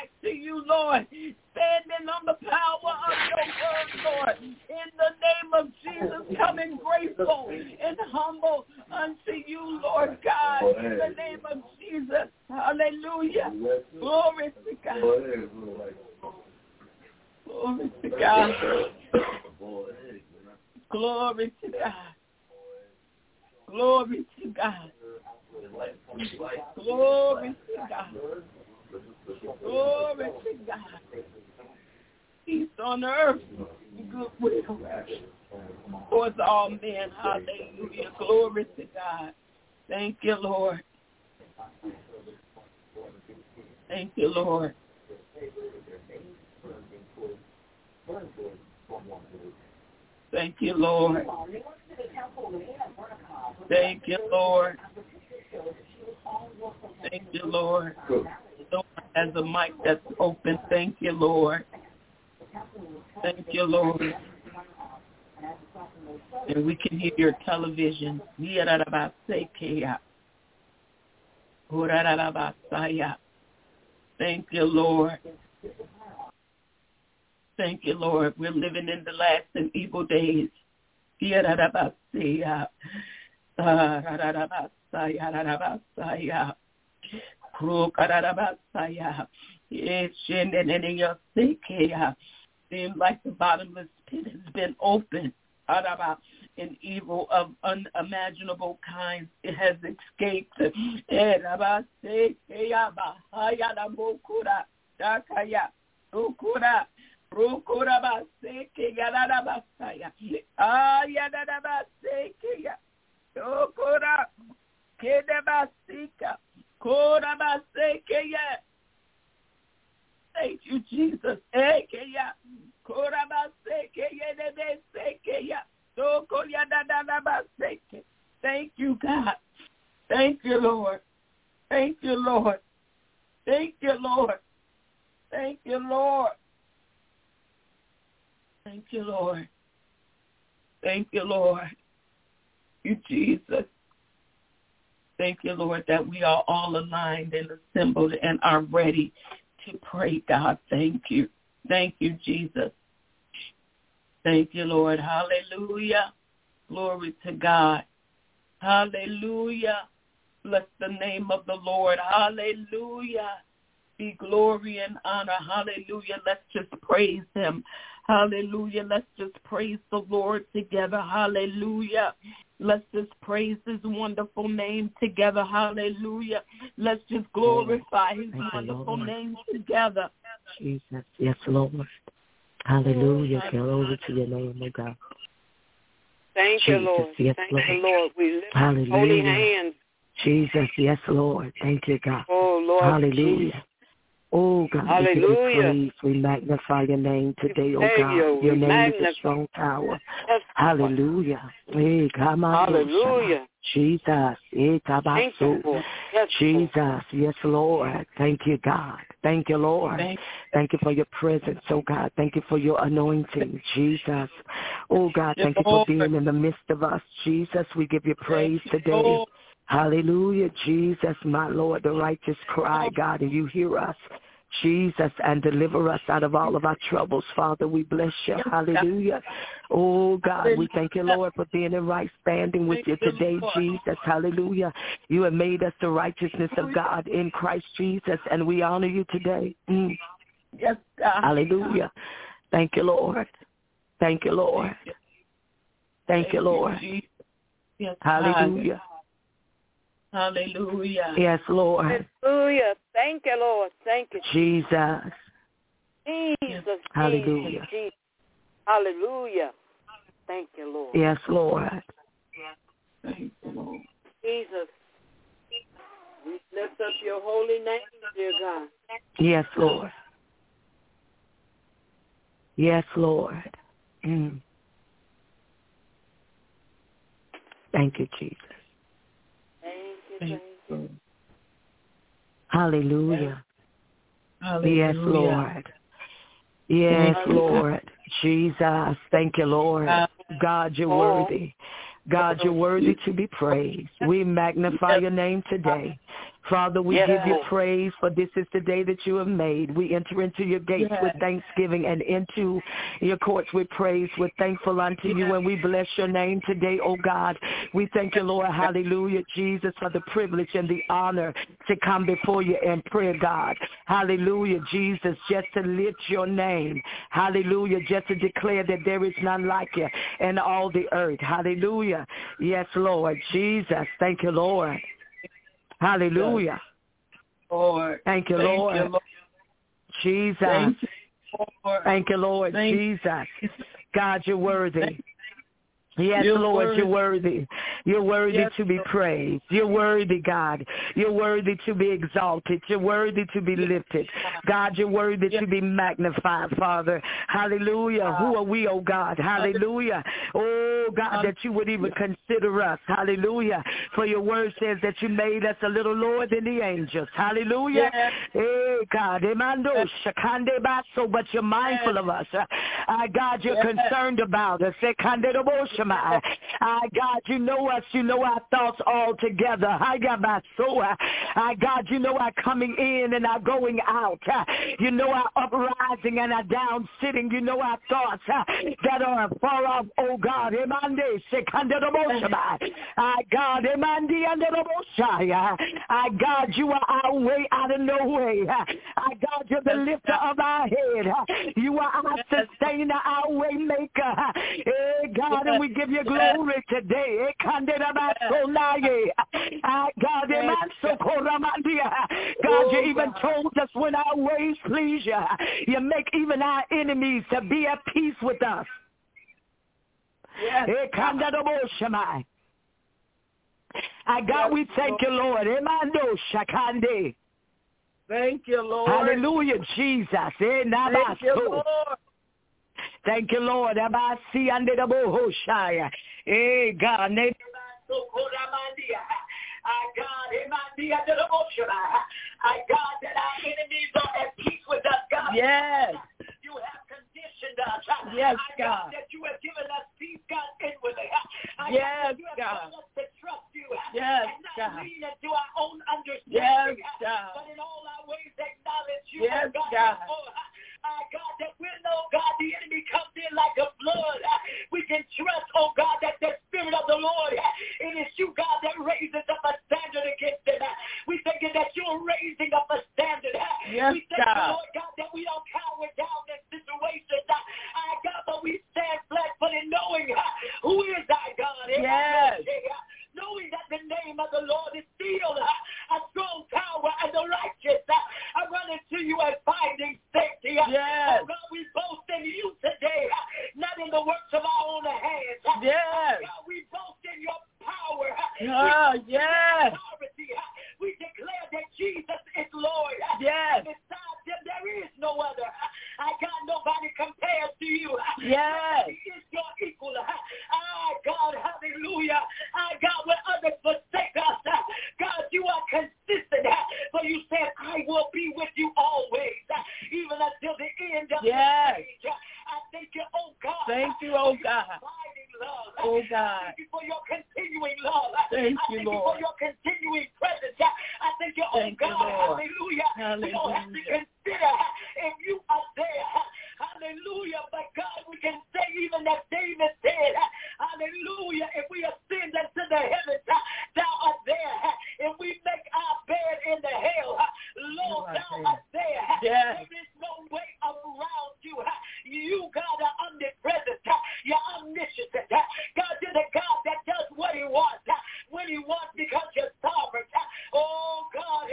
back to you, Lord, standing on the power of your word, Lord. In the name of Jesus, coming grateful and humble unto you, Lord God. In the name of Jesus. Hallelujah. Glory to God. Glory to God. Glory to God. Glory to God. Glory to God. Glory to God. Peace on earth, goodwill towards all men. Hallelujah. Glory to God. Thank you, Lord. Thank you, Lord. Thank you, Lord. Thank you, Lord. Thank you, Lord. Someone has a mic that's open. Thank you, Lord. Thank you, Lord. And we can hear your television. Thank you, Lord. Thank you, Lord. We're living in the last and evil days. Seems like the bottomless pit has been opened. And evil of unimaginable kinds it has escaped. Rukura baseke yarara basaya. Ah yarara baseke ya. Rukura kede basika. Kora baseke ya. Thank you, Jesus. Eke ya. Kora baseke ya de baseke ya. Roko yarara baseke. Thank you, God. Thank you, Lord. Thank you, Lord. Thank you, Lord. Thank you, Lord. Thank you, Lord. Thank you, Lord. You, Jesus. Thank you, Lord, that we are all aligned and assembled and are ready to pray, God. Thank you. Thank you, Jesus. Thank you, Lord. Hallelujah. Glory to God. Hallelujah. Bless the name of the Lord. Hallelujah. Be glory and honor. Hallelujah. Let's just praise him. Hallelujah. Let's just praise the Lord together. Hallelujah. Let's just praise his wonderful name together. Hallelujah. Let's just glorify his Thank wonderful you, name together. Jesus. Yes, Lord. Hallelujah. Glory to your name, oh God. Thank Jesus, you, Lord. yes, Thank Lord. you, Lord. We lift Hallelujah. holy hands. Jesus, yes, Lord. Thank you, God. Oh, Lord. Hallelujah. Jesus. Oh, God, we give you Hallelujah. praise. We magnify your name today, oh Savior, God. Your we name magnify. is a strong tower. Yes, Hallelujah. Hey, come on, hallelujah. Jesus. Hey, Thank you, Lord. Yes, Jesus. Lord. Yes, Lord. Thank you, God. Thank you, Lord. Thank Thank you for your presence, oh God. Thank you for your anointing, Jesus. Oh God, you, thank you for Lord. being in the midst of us, Jesus. We give you praise Thank you, today. Lord. Hallelujah, Jesus, my Lord. The righteous cry, God, and you hear us. Jesus, and deliver us out of all of our troubles. Father, we bless you. Hallelujah. Oh, God, we thank you, Lord, for being in right standing with you today, Jesus. Hallelujah. You have made us the righteousness of God in Christ Jesus, and we honor you today. Mm. Yes, God. Hallelujah. Thank you, Lord. Thank you, Lord. Thank you, Lord. Yes, hallelujah. Hallelujah. Yes, Lord. Hallelujah. Thank you, Lord. Thank you. Jesus. Jesus. Hallelujah. Jesus. Hallelujah. Thank you, Lord. Yes, Lord. Thank you, Lord. Jesus. We lift up your holy name, dear God. Yes, Lord. Yes, Lord. Mm. Thank you, Jesus. Thank you, Thank thank you. Hallelujah. Hallelujah. Yes, Lord. Yes, Thank you. Lord. Jesus. Thank you, Lord. God, you're worthy. God, you're worthy to be praised. We magnify your name today. Father, we Yes, give you Lord. praise, for this is the day that you have made. We enter into your gates Yes. with thanksgiving and into your courts with praise. We're thankful unto Yes. you, and we bless your name today, oh God. We thank you, Lord, hallelujah, Jesus, for the privilege and the honor to come before you in prayer, God. Hallelujah, Jesus, just to lift your name. Hallelujah, just to declare that there is none like you in all the earth. Hallelujah. Yes, Lord. Jesus, thank you, Lord. Hallelujah. Lord. Thank you, Thank Lord. you, Lord. Jesus. Thank you, Lord. Thank you, Lord. Thank Jesus. God, you're worthy. Thank Yes, You're Lord, worthy. you're worthy. You're worthy Yes, to be Lord. praised. You're worthy, God. You're worthy to be exalted. You're worthy to be lifted. God, you're worthy Yes. to be magnified, Father. Hallelujah. God. Who are we, oh God? Hallelujah. Oh, God, that you would even consider us. Hallelujah. For your word says that you made us a little lower than the angels. Hallelujah. Yes. Hey, God. Emando shakande baso, but you're mindful of us. Uh, God, you're Yes. concerned about us. Sekande dobo shama. Uh, God, you know us. You know our thoughts all together. I got my soul. Uh, God, you know our coming in and our going out. Uh, you know our uprising and our down sitting. You know our thoughts uh, that are far off, oh God. Emande sekande dobo shama. Uh, God, emandi ande dobo shaya. Uh, God, you are our way out of no way. Uh, God, you're the lifter of our head. Uh, You are our sustainer, our way maker. Uh, Hey, God, and we give you glory today. Eh, kandera basonaye. Uh, God, eman sokoramandia. God, you even told us when our ways please you, you make even our enemies to be at peace with us. Yes, Eh, kandera boshamai. Uh, God, we thank you, Lord. Emando shakande. Thank you, Lord. Hallelujah, Jesus. Eh, Thank you, nabaso. Lord. Thank you, Lord. Abasi ande the bohoshaya. Eh, God. Ne- I God, Emandi ande the bohoshaya. I God, that our enemies are at peace with us, God. Yes. You have conditioned us. Yes, I God. That you have given us peace, God, inwardly. I Yes, God, you have God. told us to trust you. Yes, and not God. lean into our own understanding. Yes, God. But in all our ways acknowledge you, Yes, oh God. God. Oh, uh, God, that we know, God, the enemy comes in like a flood. Uh, we can trust, oh God, that the Spirit of the Lord, uh, it is you, God, that raises up a standard against it. Uh, we thank you that you're raising up a standard. Uh, Yes, we thank God. you, Lord God, that we don't cower down in situations. Uh, uh, God, but we stand flat-footed knowing uh, who is our God. Yes. Knowing that the name of the Lord is still uh, a strong tower and the righteous uh, are running to you and finding safety. Uh, Yes. Oh God, we boast in you today, uh, not in the works of our own hands. Uh, Yes. Oh God, we boast in your power. Uh, Oh, we boast in yes. your authority. Uh, we declare that Jesus is Lord. Uh, Yes. And besides him, there is no other. Uh, I got nobody compared to you. Uh, Yes. He is your equal. Uh, Ah, God, hallelujah. Ah, God, when others forsake us, uh, God, you are consistent. Uh, for you said, I will be with you always, uh, even until the end of Yes. the age. Uh, I thank you, oh God. Thank you, oh for your God. abiding love. Oh, I God. thank you for your continuing love. Thank I you, thank Lord. you for your continuing presence. Uh, I thank you, oh Thank you, God. Lord. Hallelujah. We don't have to Hallelujah. consider uh, if you are there. Hallelujah. But God, we can say even that David said, hallelujah, if we ascend into the heavens, thou art there. If we make our bed in the hell, Lord, thou art there. Yes. There is no way around you. You, God, are omnipresent. You're omniscient. God, you're the God that does what he wants, when he wants, because you're sovereign. Oh, God,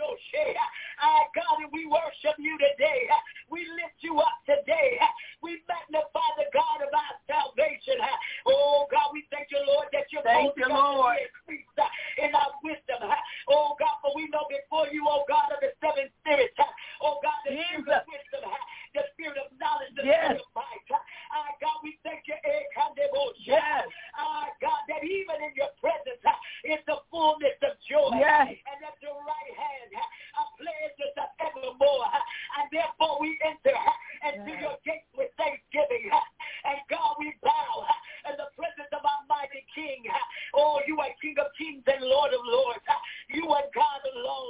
I God, and we worship you today. We lift you up today. We magnify the God of our salvation. Oh, God, we thank you, Lord, that you're Thank you, Lord. increased in our wisdom. Oh, God, for we know before you, oh, God, of the seven spirits. Oh, God, the Jesus. spirit of wisdom, the spirit of knowledge, the Yes. spirit of might. Ah, God, we thank you. eh, Kandebo, Yes. Ah, God, that even in your presence is the fullness of joy. Yes. And at your right hand are pleasures of evermore. And therefore we enter into Yes. your gates with thanksgiving. And God, we bow in the presence of our mighty King. Oh, you are King of kings and Lord of lords. You are God alone.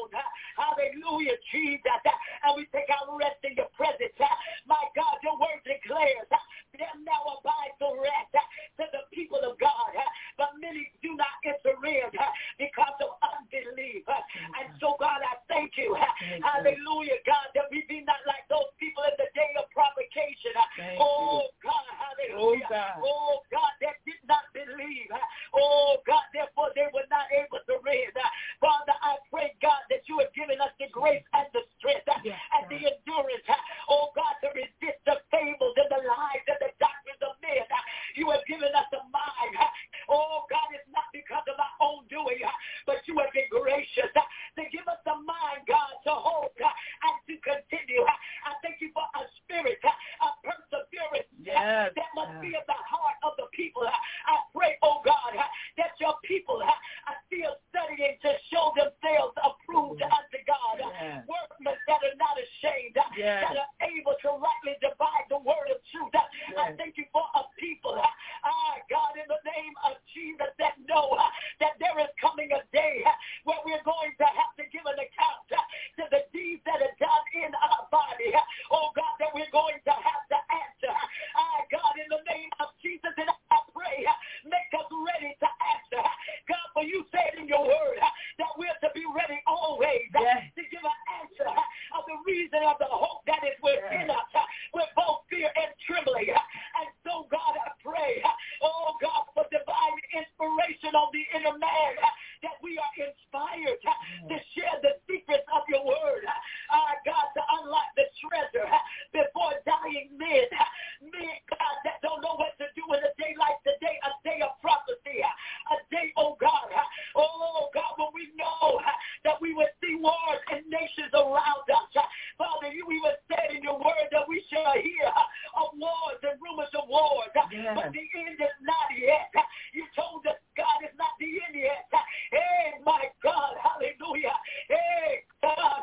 God, and we take our rest in your presence. My God, your word declares, them now abide to rest to the people of God, but many do not enter in because of unbelief. And so, God, I thank you, hallelujah, God, that we be not like those people in the day of provocation. Oh, God, hallelujah. Oh, God, that did not believe. Oh, God, therefore they were not able to read. Father, I pray, God, that you have given us the grace and the strength and the endurance, oh, God, to resist the fables and the lies and the doctrines of men. You have given us a mind. Oh, God, it's not because of our own doing, but you have been gracious to give us a mind, God, to hold and to continue. I thank you for a spirit of perseverance yes. that must be in the heart of the people. I pray, oh, God, that your people are still studying to show themselves approved unto God. Yes. Workmen that are not ashamed, yes. that are able to rightly divide the word of truth. Yes. I thank you for a people, ah, God, in the name of Jesus, that know that there is coming a day where we're going to have to give an account to the deeds that are done in our body. Oh, God, that we're going to have to answer. Ah, God, in the name of Jesus, and I pray, make us ready to answer. God, for you said in your word that we're to be ready always yes. to give an answer of the reason of the hope that is within yes. us with both fear and trembling. And so, God, I pray, oh, God, for divine inspiration on the inner man, that we are inspired yes. to share the secrets of your word. Uh, God, to unlock the treasure before dying men. Men, God, that don't know what to do in a day like today, a day of prophecy, a day, oh, God, oh, God, when we know that we would see wars in nations around us. Father, you even said in your word that we shall hear of wars and rumors of wars, yes. but the end is not yet. You told us, God, it's not the end yet. Hey, my God, hallelujah. Hey, God,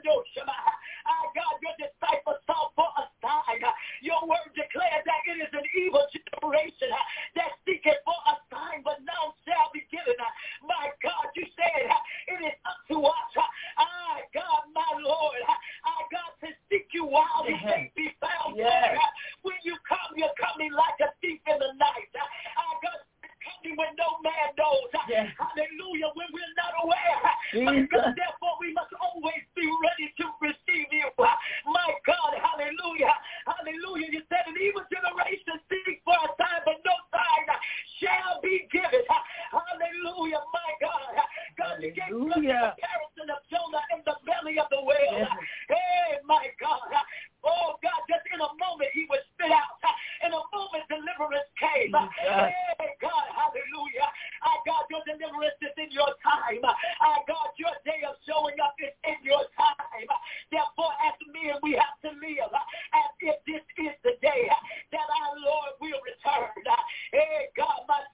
God, your disciples sought for a sign. Your word declares that it is an evil generation that seeketh for a sign, but none shall be given. My God, you said it is up to us. Ah, God, my Lord, ah, God, to seek you while you may be found. Yes. When you come, you're coming like a thief in the night. Ah, God, coming when no man knows. Yes. Hallelujah, when we're not aware. But therefore, we must always be ready to receive you. My God, hallelujah. Hallelujah. You said an evil generation seek for a sign, but no sign shall be given. Hallelujah, my God. God, you gave us the comparison of Jonah in the belly of the whale. Yes. Hey, my God. Oh, God, just in a moment he was spit out. In a moment deliverance came. Yes. Hey, God, hallelujah. I God, your deliverance is in your time. I God, your day of showing up is in your time. Therefore, as men, we have to live as if this is the day that our Lord will return. Hey, God, my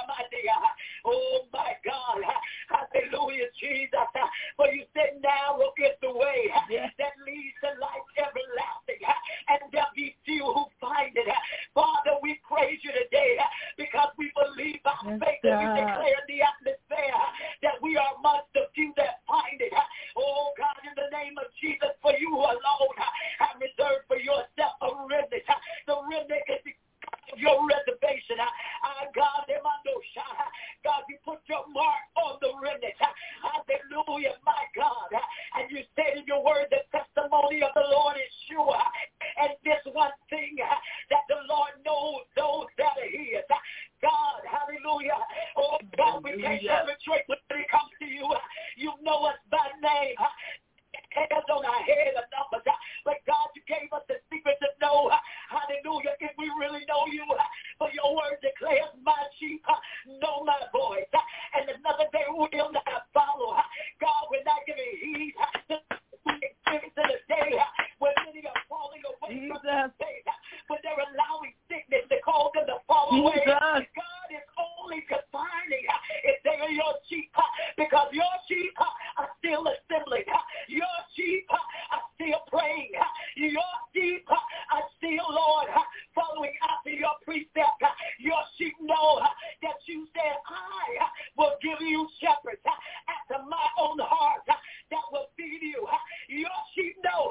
oh, my God. Hallelujah, Jesus. For you said narrow is the way yes. that leads to life everlasting. And there'll be few who find it. Father, we praise you today because we believe by yes, faith that we declare in the atmosphere that we are amongst the few that find it. Oh, God, in the name of Jesus, for you alone have reserved for yourself a remnant. The remnant is the your reservation. Uh, God, God, you put your mark on the remnant. Hallelujah, my God. And you said in your word, the testimony of the Lord is sure. And this one thing that the Lord knows those that are his. God, hallelujah. Oh, God, we can't penetrate when it comes to you. You know us by name. Hands on our head or numbers. But God, you gave us the secret to know, hallelujah, if we really know you. For your word declares, my sheep know my voice. And another day we will not follow. God, we're not giving heed to the day when many are falling away from the faith. When they're allowing sickness to cause them to fall away. God is only defining if they are your sheep. Because your sheep are still assembling. Your sheep are still praying. Your sheep are still, Lord, following after your precept. Your sheep know that you said, I will give you shepherds after my own heart that will feed you. Your sheep know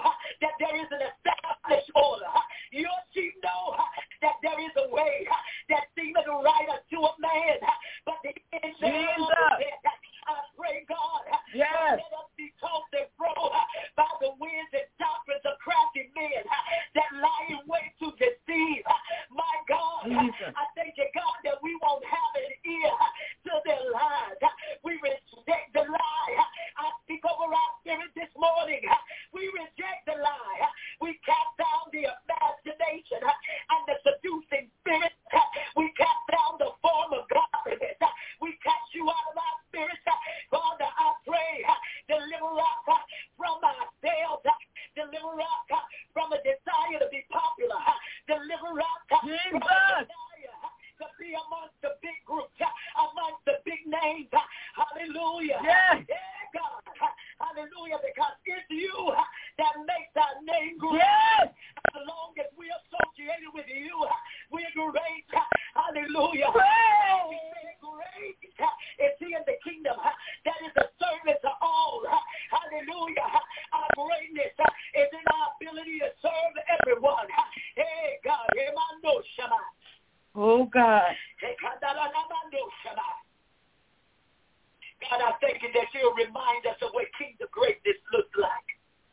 name great. Yes. As long as we are associated with you, we're great. Hallelujah. Praise. Great is he in the kingdom. That is a servant to all. Hallelujah. Our greatness is in our ability to serve everyone. Hey, God. Oh, God. God, I thank you that you'll remind us of what kingdom greatness looks like.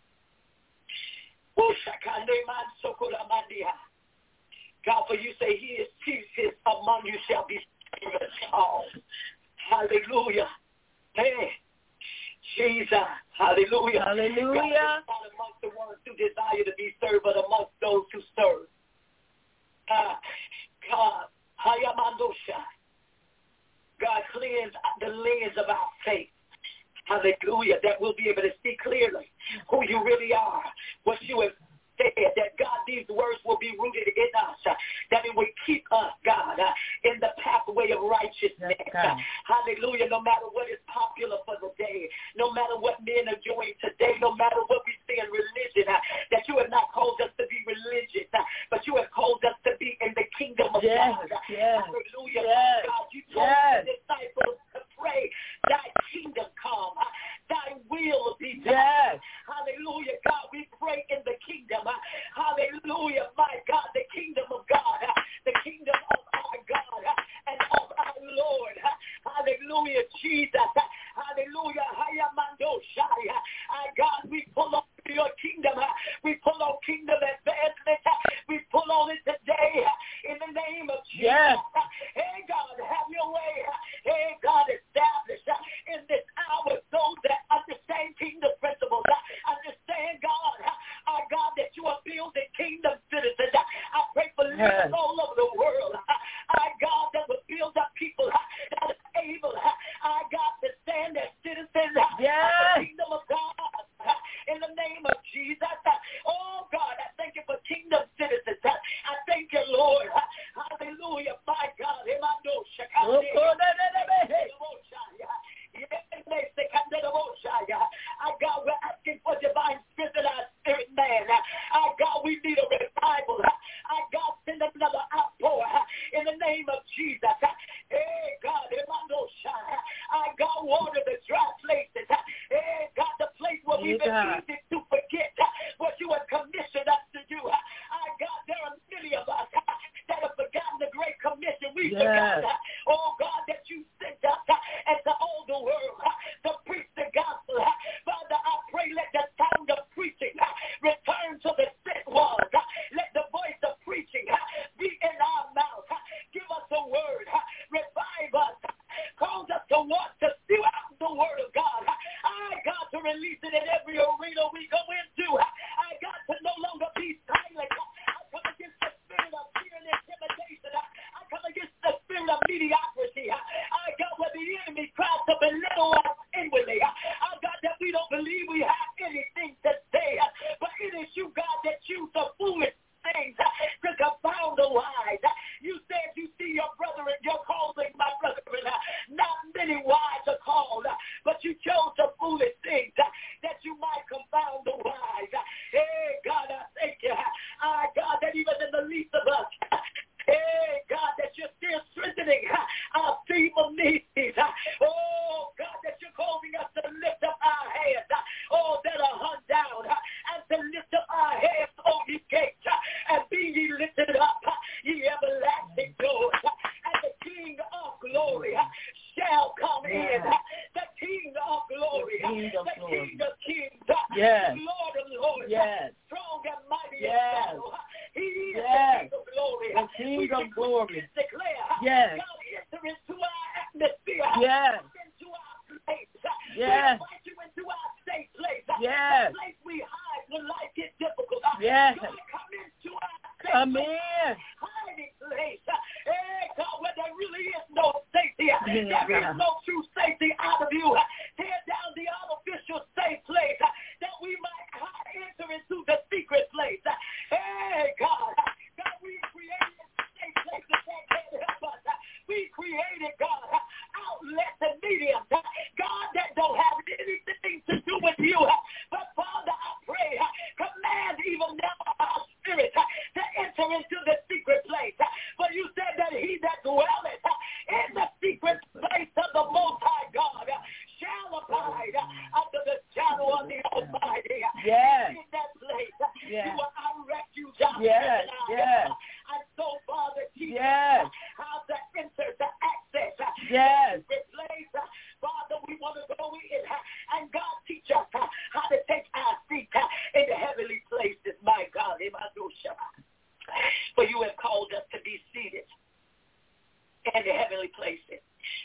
God, for you say he is chiefest among you shall be servants all. Hallelujah. Hey, Jesus. Hallelujah. Hallelujah. God, not amongst the ones who desire to be served, but amongst those who serve. Uh, God, Hayamandosha. God, cleanse the lens of our faith. Hallelujah. That we'll be able to see clearly who you really are, what you have said, that God, these words will be rooted in us, uh, that it will keep us, God, uh, in the pathway of righteousness. Uh, hallelujah. No matter what is popular for the day, no matter what men are doing today, no matter what we see in religion, uh, that you have not called us to be religious, uh, but you have called us to be in the kingdom of yes, God. Yes, hallelujah. Yes, God, you told yes. the disciples to pray, thy kingdom come, uh, thy will be done. Yes. Hallelujah. God, we pray in the kingdom. Uh, hallelujah. My God, the kingdom of God, uh, the kingdom of our God uh, and of our Lord. Uh, hallelujah, Jesus. Uh, hallelujah. Hayamando Shai. Uh, God, we pull on your kingdom. Uh, we pull on kingdom advancement. Uh, we pull on it today uh, in the name of Jesus. Yes. Uh, hey, God, have your way. Uh, hey, God, establish uh, in this hour those that understand kingdom principles. Uh, understand, God, uh, our God, that you are building kingdom citizens. Uh, I pray for leaders Yes. all over the world. Uh, our God, that will build up people uh, that are able, uh, our God, to stand as citizens uh, Yes. of the kingdom of God. Uh, in the name of Jesus. Uh, oh, God, I thank you for kingdom citizens. Uh, I thank you, Lord. Uh, hallelujah. My God. Oh, Our God, we're asking for divine strength in our spirit, man. Our God, we need a revival. Our God, send another outpour in the name of Jesus. Hey, God, our God, water the dry places. Hey, God, the place where we've been easy to forget what you have commissioned us to do. Our God, there are many of us that have forgotten the great commission. We yes. forgot, oh God, that you sent us and to all the world to preach the gospel. Father, I pray let the sound of preaching return to the sick ones. Let the voice of preaching be in our mouth. Give us a word. Revive us. Cause us to want to spew out the word of God. I got to release it in every arena we go into. I got to no longer be silent. I come against the spirit of fear and intimidation. I come against the spirit of mediocrity. I got where the enemy tries to belittle us inwardly. I got that we don't believe we have anything to say. But it is you, God, that choose the foolish things to confound the wise. You said you see your brother and you're calling my brother. Not many wise are called, but you chose the foolish things that you might confound the wise. Hey, God, I thank you. Ah, God, that even in the least of us, hey, God, that you're still strengthening our feeble knees. Oh, God, that you're causing us to lift up our heads. Oh, that are hung down. And to lift up our heads, oh, ye gates. And be ye lifted up, ye everlasting doors. And the King of glory shall come in. The King of glory. The King of, the glory. King of kings. Yes. The Lord of lords. Yes. Strong and mighty Yes. in battle. He is Yes. the King of glory. The King we of glory. Declare, Yes. God, enter into our atmosphere. Yes. Into our place. Yes. We invite you into our safe place. Yes. The place we hide when life gets difficult. Yes. God, come into our safe Come place. in. Hiding place. Hey, God, where there really is no safety. Yeah. There is no true safety out of you. Tear down the artificial safe place that we might enter into the secret place. Hey, God. God, we created safe places that can't help us. We created, God, outlets and mediums, God, that don't have anything to do with you. But, Father, I pray, command even Yes. You are our refuge. Yes. Yes. And so, Father, teach Yes. us how to enter, to access, Yes. to replace. Father, we want to go in. And God, teach us how to take our seat in the heavenly places. My God, for you have called us to be seated in the heavenly places.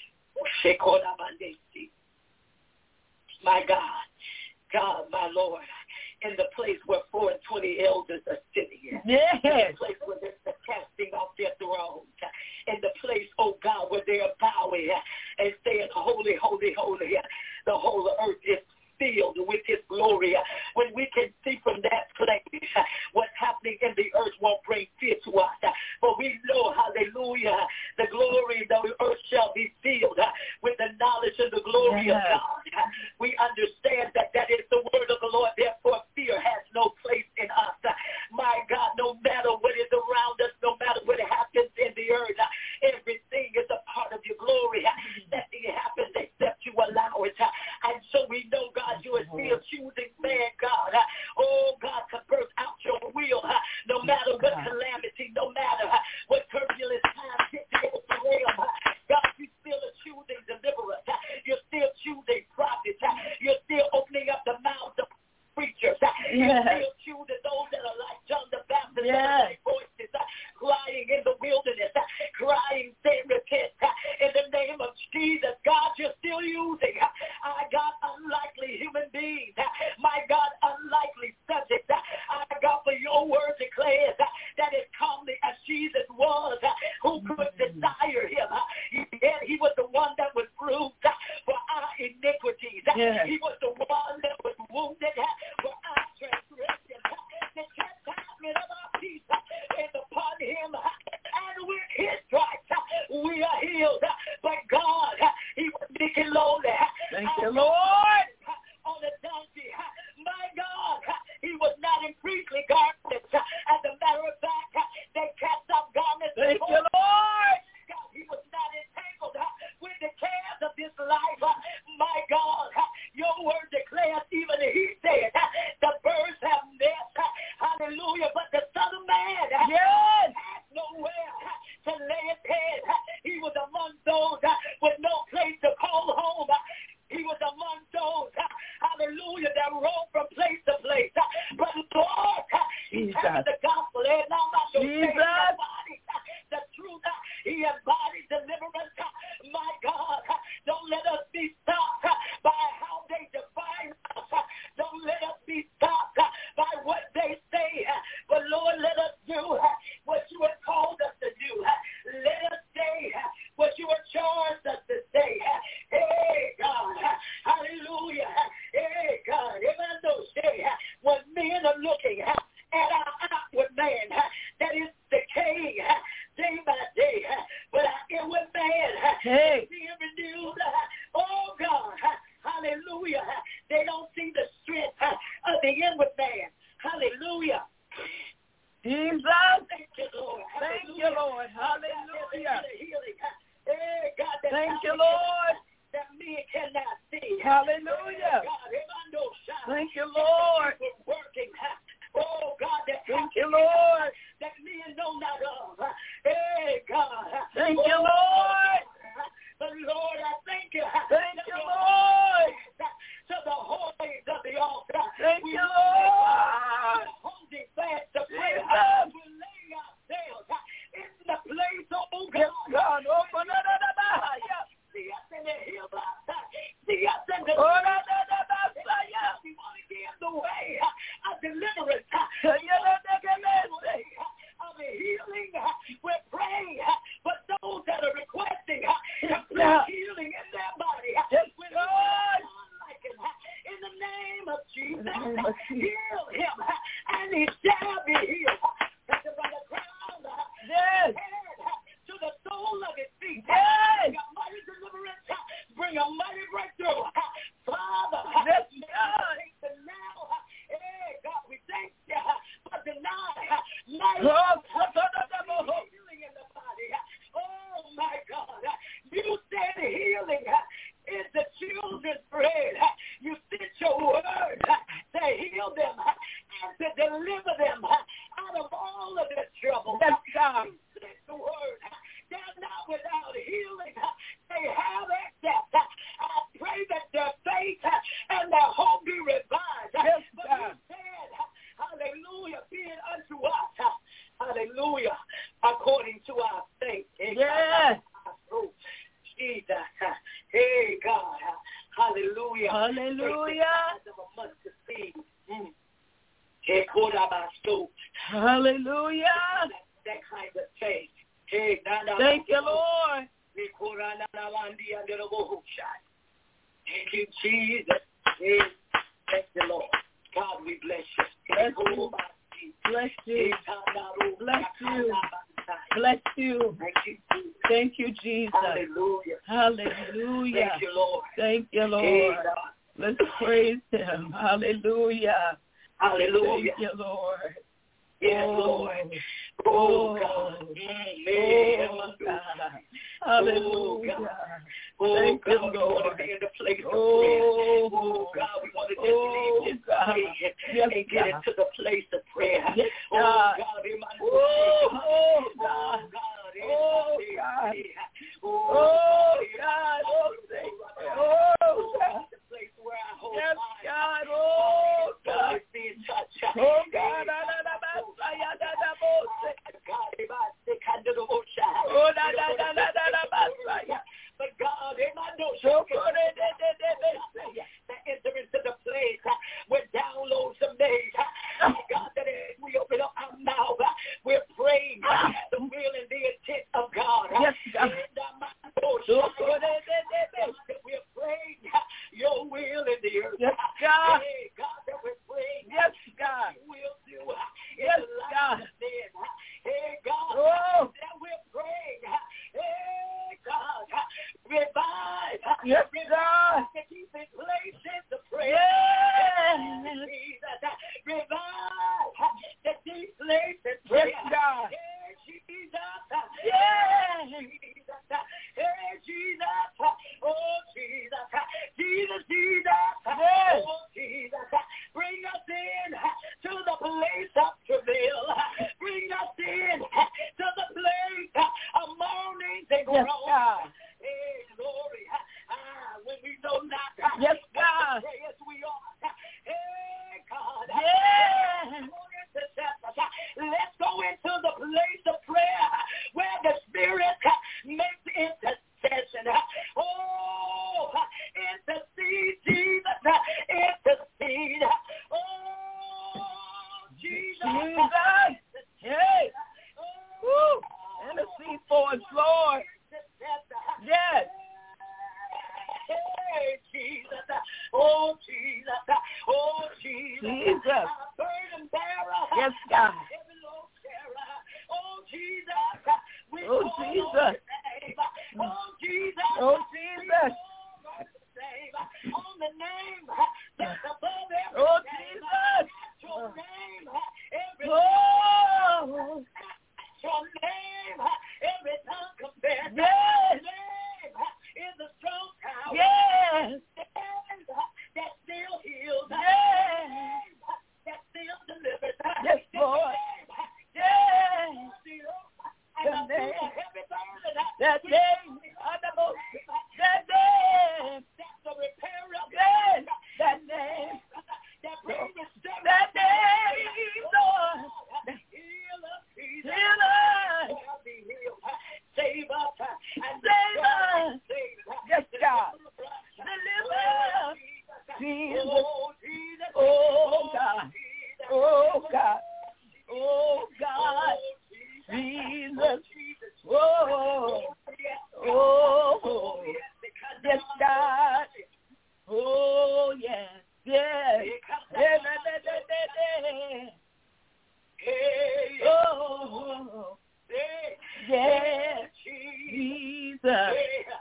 My God, God, my Lord, in the place where four and twenty elders are sitting. Yes. In the place where they're casting off their thrones. In the place, oh God, where they are bowing and saying, holy, holy, holy. The whole earth is filled with his glory. When we can see from that place what's happening in the earth won't bring fear to us. For we know, hallelujah, the glory, the earth shall be filled with the knowledge and the glory yes. of God. We understand that that is the word of the Lord. Therefore, fear has no place in us. My God, no matter what is around us, no matter what happens in the earth, everything is a part of your glory. Nothing happens except you allow it. And so we know, God, you are still choosing man, God. Oh, God, to birth out your will, no matter what calamity, no matter what turbulent times hit the earth realm. God, you still are choosing deliverers. You're still choosing prophets. You're still opening up the mouths of preachers. You're yes. still choosing those that are like John the Baptist, yes. voices crying in the wilderness, crying, say, repent. In the name of Jesus, God, you're still using, I got unlikely human beings. My God, unlikely subjects. I got for your word declares that as calmly as Jesus was, who could desire him? Yet he was the one that was bruised for our iniquities. Yes. He was the one that was wounded for our transgressions. The chastisement of our peace is upon him, and with his stripes we are healed. But God, he was making lowly. Thank you, Lord. On a donkey. My God, he was not in priestly garments. As a matter of fact, they cast off garments. Thank you, Lord. God, he was not entangled with the cares of this life. My God, your word declares, even he said, the birds have nests. Hallelujah. But the Son of Man yes. has nowhere to lay his head. He was among those with no place to call home. He was among those, hallelujah, that roam from place to place. But Lord, he carried the gospel. Jesus. The truth, he embodied deliverance. My God, don't let us be stopped by how they define us. Don't let us be stopped by what they say. But Lord, let us do what you have called us to do. Let us say what you have charged us to say. Hey, God, hallelujah. Hey, God, when men are looking at our outward man that is decaying day by day, but our inward man hey. is being renewed. Oh, God, hallelujah. They don't see the strength of the inward man. Hallelujah. Jesus. Thank you, Lord. Thank you, Lord. Hallelujah. Hey, God, thank you, Lord. That men cannot see. Hallelujah. Thank you, Lord. Working. Oh, God, that thank you, Lord. That men know not of. Hey, God. Thank you, Lord. But Lord, I thank you. Thank you, Lord. To the holies of the altar. Thank we you, Lord. Holding fast to pray. Jesus. We're laying ourselves in the place, oh God. Yes, God. Open it up. See us in the hill. See us in the oh, we no, no, no, no, yeah. want to give the way of deliverance. Can you not make a mistake? Of the healing. We're praying for those that are requesting complete yeah. healing in their body. Yes, We're God. in the name of Jesus, name of Jesus. heal him, and he shall be healed. From the crown yes. of his head to the sole of his feet. Yes. Bring a mighty deliverance. Bring a mighty breakthrough. Father, yes, God. now, hey, God, we thank you for the night. Oh, healing in the body. Oh, my God. You said healing is the children's bread. You sent your word to heal them and to deliver deliver them out of all of their trouble. Yes, God. The word. They're not without healing. They have access. I pray that their faith and their hope be revived. Yes, but God. you said, hallelujah, be it unto us. Hallelujah, according to our faith. Yes. Jesus. Hey, God. Hallelujah. Hallelujah. Hallelujah. That kind of faith. Hey, thank you, Lord. Thank you, Jesus. Hey, thank you, Lord. God, we bless you. Bless you. Bless you. Bless you. Bless you. Thank you, Jesus. Thank you, Jesus. Hallelujah. Hallelujah. Thank you, Lord. Thank you, Lord. Hey, God. Let's praise him. Hallelujah. Hallelujah. Thank you, Lord. Yes, oh, Lord. Oh, oh, God. Oh, God. Hallelujah. Oh, Thank God, you, we Lord. want to be in the place of oh, prayer. Oh, God, we want to just oh, leave this God. place Yes, and get God. into the place of prayer. Yes, oh, God. God. in my Oh, God. oh, God. Oh, God. in Oh, my God. Oh, Oh, in my God. Oh, thank you. Oh, Oh, God. the place where I hold Yes, my God. Oh, God. it's being touched. Oh, God. Da, da, da, ba, sa, ya, da, da, bo, se. God, if I stick under the ocean. Oh, da, da, da, da, da, da, ba, sa, ya. But God, in my nose, So, go, de, de, de, de, de, se, ya. to enter into the place where downloads are made. God, that as we open up our mouth, we're praying the will and the intent of God. Yes, God. So, go, de, de, de, de. We're praying your will in the earth. Yes, God. Hey, God, that we're praying. Yes, God. You will do in Yes, the life God. of men. Hey, God, Oh. that we're praying. Hey, God, revive. Yes, revive God. to keep in places to pray. Yes. Jesus, revive to keep places to pray. Yes, God. Hey, Jesus. Yes. Jesus. Hey, Jesus. Oh, Jesus. Jesus, Jesus. Yes. Oh, Jesus. Bring us in to the place of travail. Bring us in to the place of mourning and groaning. Yes, God. Hey, glory. Ah, when we know not Yes, what God. to pray as we ought. Hey, God. Yes. Let's go into the place of prayer where the Spirit makes intercession. Oh, intercede, Jesus. Intercede. Oh, Jesus. Jesus. Hey. Woo. Intercede for us, Lord. Yes. Hey, Jesus. Oh, Jesus. Oh, Jesus. Jesus. Burden bearer. Yes, God. Heavy load bearer. Oh, Jesus. We Oh, call on Jesus. your name. Oh, Jesus. Oh, We Jesus. call on the name. On the name that's above every Oh, name. Jesus. At your name. Every Oh. At your name. Every tongue confess. Yes. Your name is a strong tower. Yes. That still heals. Yes. That still delivers. Yes, Lord. Yes. The name. That name. That name. That's the repairer. Yes. That name. That brings That name, Lord. Healer. Healer. Save us. And Save us. Save. Yes, God. Deliver. Jesus. Oh, Jesus. Oh, God. Oh, God. Oh, God. Jesus. Oh. Oh. Yes, God. Oh, yes. Yes. Oh. Yes. Jesus.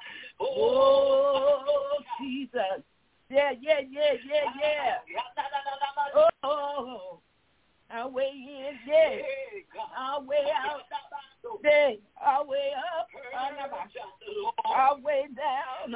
Oh, Jesus. Yeah, yeah, yeah, yeah, yeah. Oh, our way in, yeah. Our way out, yeah. Our way up, our way down.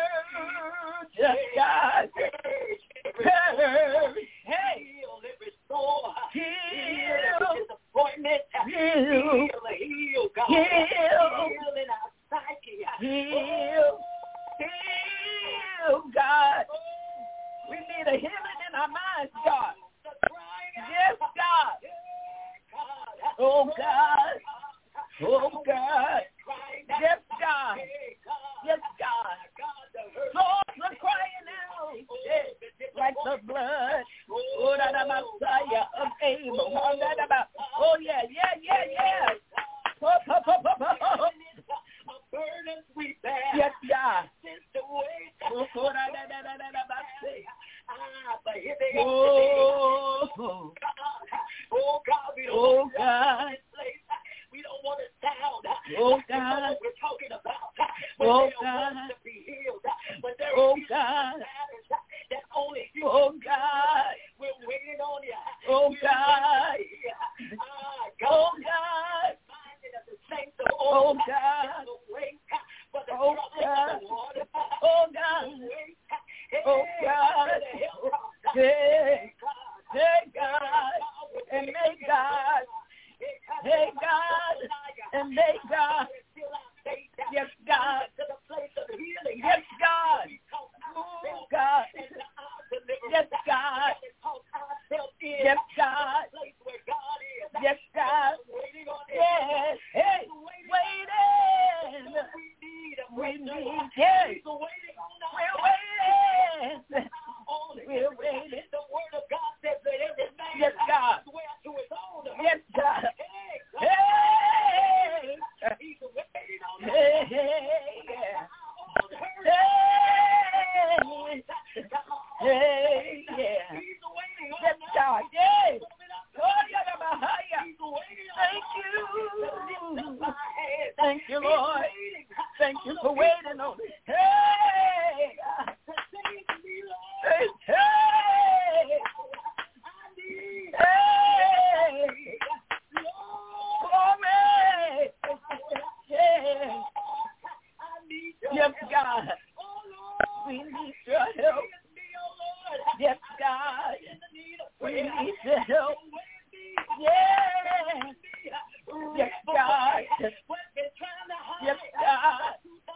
Just God. Hey. Oh, heal, every disappointment. heal, Heal, God. heal, Heal in our psyche. heal, heal, God. We need a healing in our minds, God. Yes, God. Oh, God. Oh, God. Yes, God. Yes, God. Souls are crying out like the blood. Oh, that the Messiah of Abel. Oh, yeah, yeah, yeah, yeah. Oh, oh, oh, oh, oh. Burdens we bear. Yes, God. Since the way. Oh, oh, da, da, da, da, da, da, Ah, but here they are. oh, oh, Oh, God, we don't oh, want to God. this place. We don't want to sound. Oh, That's God. what we're talking about. When Oh, they don't God. want to be healed. When there Oh, is God. matters that only you Oh, can do. God. We're waiting on you. Oh, We're God. waiting here. Ah, Oh, God. God. Reminded of the saints of Oh, old. God. The wait for the Oh, trouble God. of the water. Oh, God. Wait. Oh, God. Hey, hey, God. And may God. Hey, God. And may God. Yes, God. Yes, God. Oh, God. Yes, God. Yes, God. Yes, God. Yes. Hey, waiting. We need. Hey, we're waiting. We're waiting. The word of God says that every man Yes, God. swear to his own. Yes, God. Hey, Hey. he's waiting on us. Hey, hey, yeah. Hey, hey, yeah. He's waiting on Yes, us. God. Yay. Oh, yeah, yeah, yeah. He's waiting on Thank us. you. My hands. Thank you, Lord. He's waiting. Thank you for waiting on me. Hey. Hey, hey. Hey. Glory. Hey. Yes, God. We need your help. Yes, God. We need your help. Yes. Yes, God. Yes, God.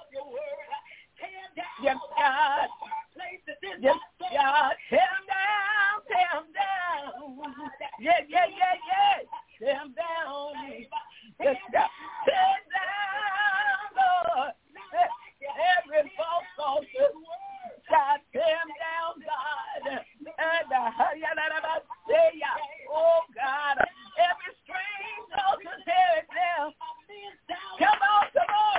Yes, God. Yes, God. Tear him down. Tear him down. Yeah, yeah, yeah, yeah. Tear him down. Yes, God. Tear him down, Lord. Every false altar. God, tear him down, God. And uh, oh, God. Every strange altar, tear it down. Come on, come on.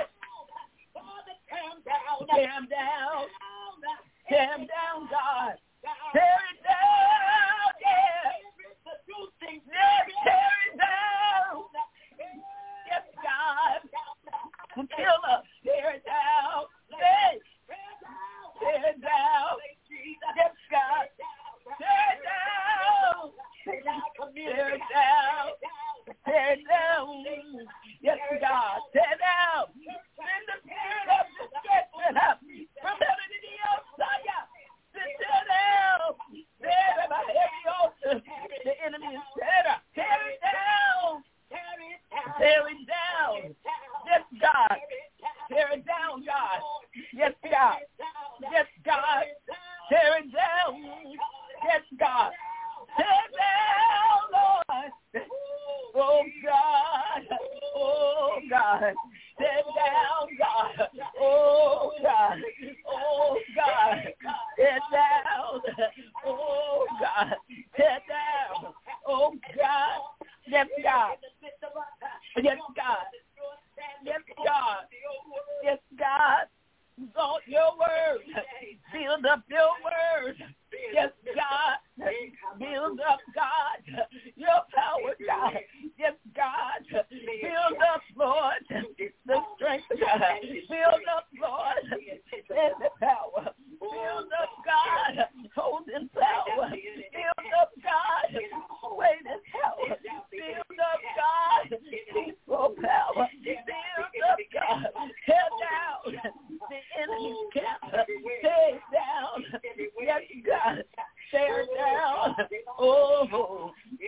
Tear him down. Tear him down, God. Tear it down, yeah. Yes, tear it down. Yes, God. Kill us. Tear it down. Hey. Tear it down. Yes, God. Tear it down. Tear it down. Tear it down. Yes, God. Tear it down. Send the spirit of destruction from heaven to the outside. Tear it down. Tear it by every altar. The enemy is tear it. Tear it down. Tear it down. Yes, God. Tear it down, God. Yes, God. Yes, God. Tear it down. Yes, God. Tear it down, Lord. Oh, God. Oh, God. Tear it down, God. Oh, God. Oh, God. Tear it down. Oh, God. Tear it down. Oh, God. Yes, God. Yes, God. Yes, God. Yes, God. Exalt your word. Build up your word. Yes, God. Build up, God. Your power, God. Yes, God. Build up, Lord. The strength, God. Build up, Lord. And the power. Build up, God. Holding power. Build up, God. Waiting power. Build up, God. Peaceful power. Build up, God. Tear down the enemy's camp. Tear down. Yes, God. Tear down. Oh,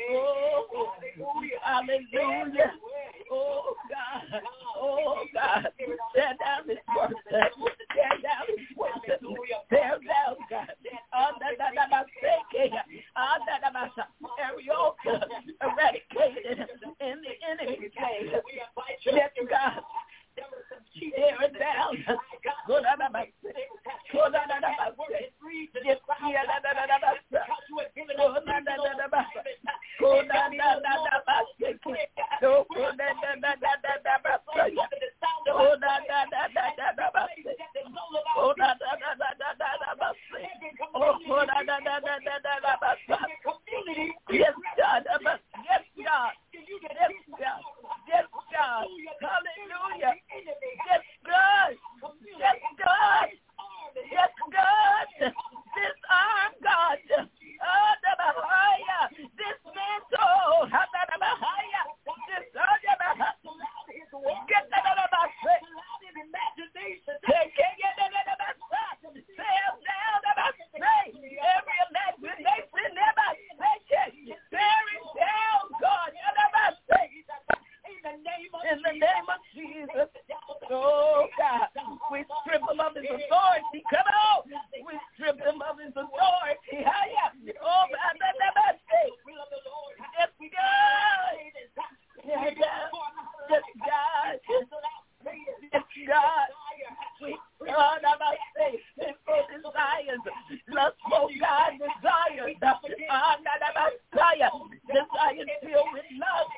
Hallelujah. Oh, God. Oh, God. Tear down this work. Tear down this work. Tear down, God. Every altar eradicated in the enemy's name. Yes, God. Tear it down. Go down the back. Go down the back. Yes, yeah, da da da da da. Go down da da da da. Go down da da da da. Go go da da da da da da. Go da da da da da da. Go da da da da da da. Oh, go da da da da da da. Yes, God. Yes, God. Yes, God. Yes, God. Hallelujah. Yes, God. Yes, God. Yes, God. Disarm, God. Oh, the Bahaya. Dismantle. Bahaya. Disarm. Get that out of my face. Take it. Tear down my face. Every imagination never say. Tear it down, God. In the name of Jesus. Oh, God. We strip him of his authority. Come on. We strip him of his authority. Oh, God. Yes, God. Yes, God. Yes, God. Yes, God. We God, I'm about to say, sinful desires, lustful God desires, I'm not about to say, desires filled with love.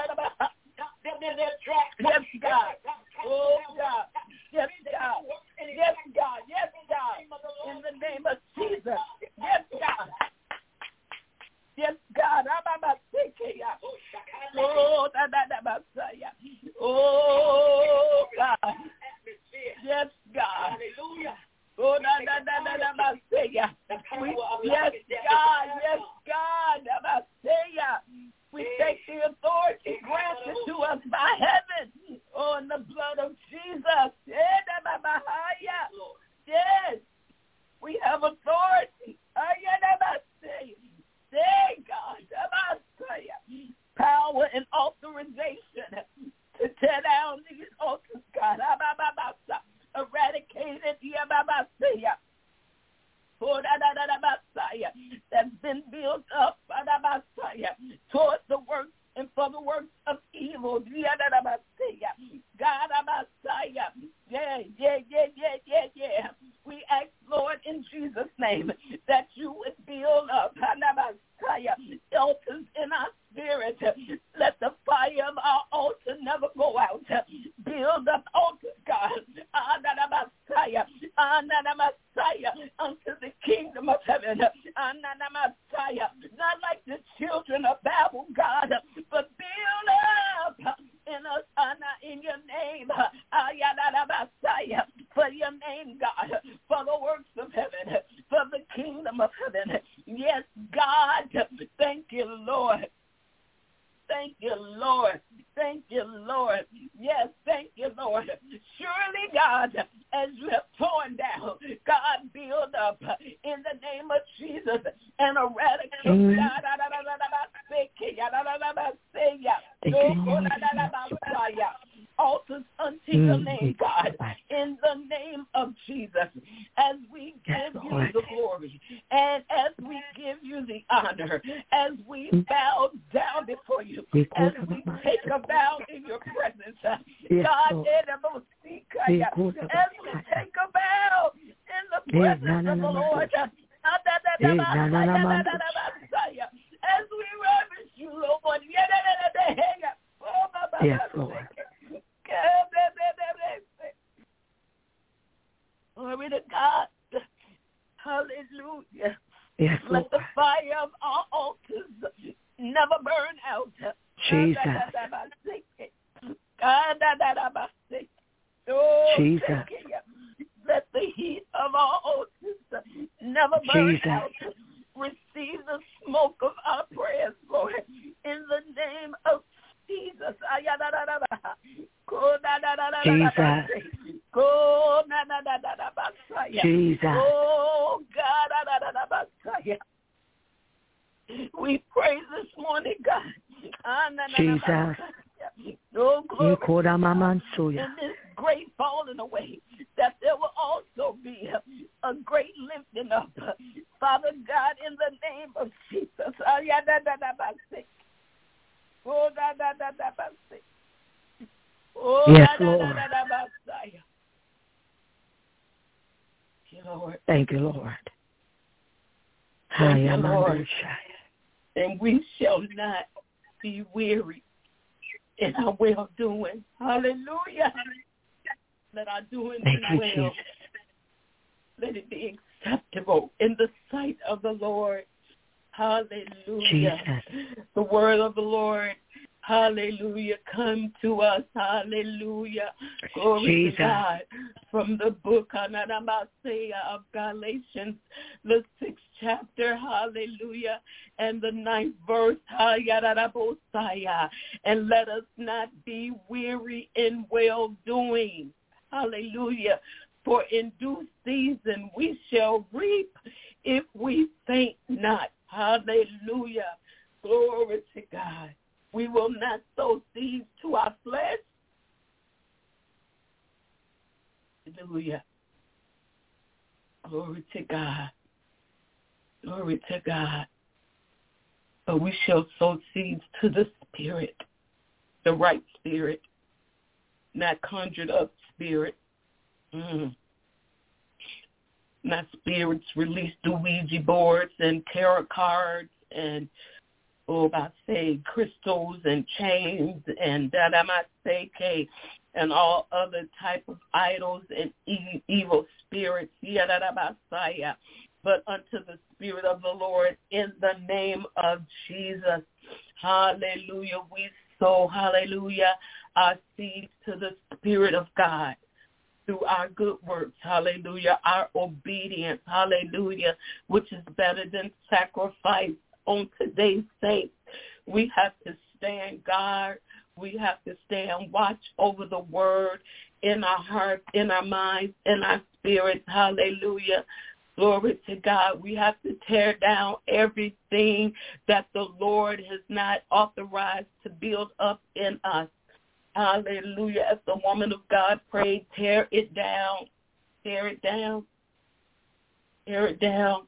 Yes, God. Oh, God. Yes, God. Yes, God. Yes, God. In the name of Jesus. Yes, God. Yes, God. I'm about to say, oh, da, da, da, da, oh, God. Yes, God. Hallelujah. Oh, da, da, da, da, da, da, say, yes, God. Yes, God. Da, say, we take the authority granted to us by heaven. Oh, in the blood of Jesus. Yes. We have authority. Say, God. Power and authorization to tear down these altars, God. Eradicated. That's been built up towards the works and for the works of evil. God, yeah, yeah, yeah, yeah, yeah, yeah. We ask, Lord, in Jesus' name, that you would build up altars in our spirit. Let the fire of our altar never go out. Build up altars, God, unto the kingdom of heaven. Not like the children of Babel, God, but build up in us, in your name, for your name, God, for the works of heaven, for the kingdom of heaven. Yes, God. Thank you, Lord. Thank you, Lord. Thank you, Lord. Yes, thank you, Lord. Surely, God, as you have torn down, God, build up in the name of Jesus and eradicate. Mm. Altars unto mm. your name, God, in the name of Jesus, as we give yes, you the glory and as we give you the honor, as we bow down before you, as we take a bow in your presence, yes, God, as we take a bow in the presence of the Lord, as we reverence you, Lord. Yes, Lord. Glory to God. Hallelujah. Yes, Let the fire of our altars never burn out. Jesus. Oh, Jesus. Let the heat of our altars never burn Jesus. out. Receive the smoke of our prayers, Lord, in the name of Jesus. Jesus. Jesus. Oh, God. We pray this morning, God. Jesus. Oh, glory to God. In In this great falling away, that there will also be a, a great lifting up. Father God, in the name of Jesus. Oh, da, da, da, da, da, oh, yes, da, Lord. Da, da, da, da, Thank you, Lord. Thank you, Lord. Thank you, Lord. And we shall not be weary in our well-doing. Hallelujah. Let our doing Thank be you, well. Jesus. Let it be acceptable in the sight of the Lord. Hallelujah. Jesus. The word of the Lord, hallelujah, come to us. Hallelujah. Glory Jesus. to God. From the book of Galatians, the sixth chapter, hallelujah, and the ninth verse, and let us not be weary in well-doing. Hallelujah. For in due season we shall reap if we faint not. Hallelujah. Glory to God. We will not sow seeds to our flesh. Hallelujah. Glory to God. Glory to God. But we shall sow seeds to the Spirit, the right spirit, not conjured up spirit. Mm. Not spirits released through Ouija boards and tarot cards and, oh, I say crystals and chains and that I might say, okay, and all other type of idols and e- evil spirits. But unto the Spirit of the Lord in the name of Jesus. Hallelujah. We sow, hallelujah, our seeds to the Spirit of God through our good works, hallelujah, our obedience, hallelujah, which is better than sacrifice on today's saints. We have to stand guard. We have to stand watch over the word in our hearts, in our minds, in our spirits, hallelujah. Glory to God. We have to tear down everything that the Lord has not authorized to build up in us. Hallelujah. As the woman of God prayed, tear it down, tear it down, tear it down,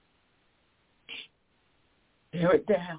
tear it down,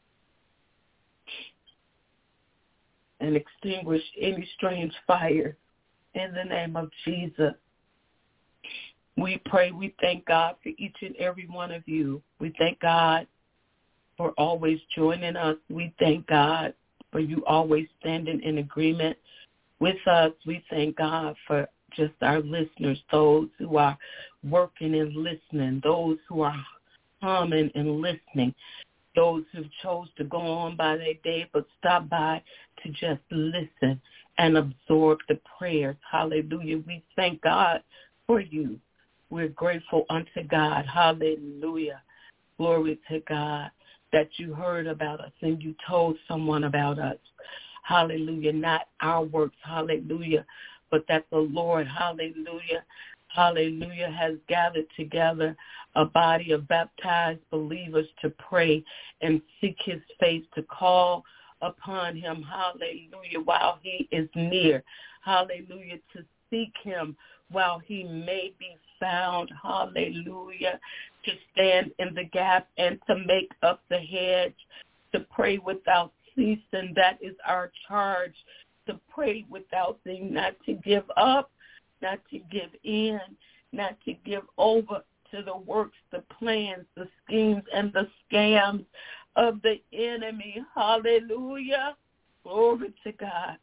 and extinguish any strange fire in the name of Jesus. We pray, we thank God for each and every one of you. We thank God for always joining us. We thank God for you always standing in agreement with us. We thank God for just our listeners, those who are working and listening, those who are humming and listening, those who chose to go on by their day but stop by to just listen and absorb the prayers. Hallelujah. We thank God for you. We're grateful unto God. Hallelujah. Glory to God that you heard about us and you told someone about us. Hallelujah. Not our works. Hallelujah. But that the Lord, hallelujah, hallelujah, has gathered together a body of baptized believers to pray and seek his face, to call upon him, hallelujah, while he is near. Hallelujah. To seek him while he may be found, hallelujah, to stand in the gap and to make up the hedge, to pray without ceasing. That is our charge, to pray without ceasing, not to give up, not to give in, not to give over to the works, the plans, the schemes, and the scams of the enemy. Hallelujah. Glory to God.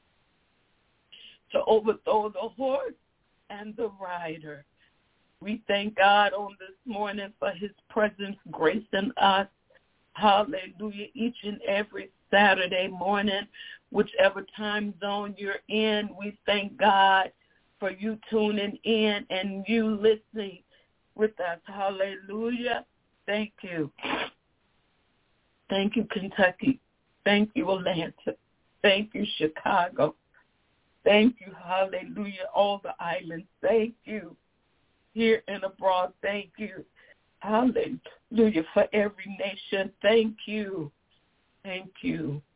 To overthrow the horse and the rider. We thank God on this morning for his presence, grace in us. Hallelujah. Each and every Saturday morning, whichever time zone you're in, we thank God for you tuning in and you listening with us. Hallelujah. Thank you. Thank you, Kentucky. Thank you, Atlanta. Thank you, Chicago. Thank you, hallelujah, all the islands. Thank you. Here and abroad, thank you. Hallelujah, for every nation. Thank you. Thank you.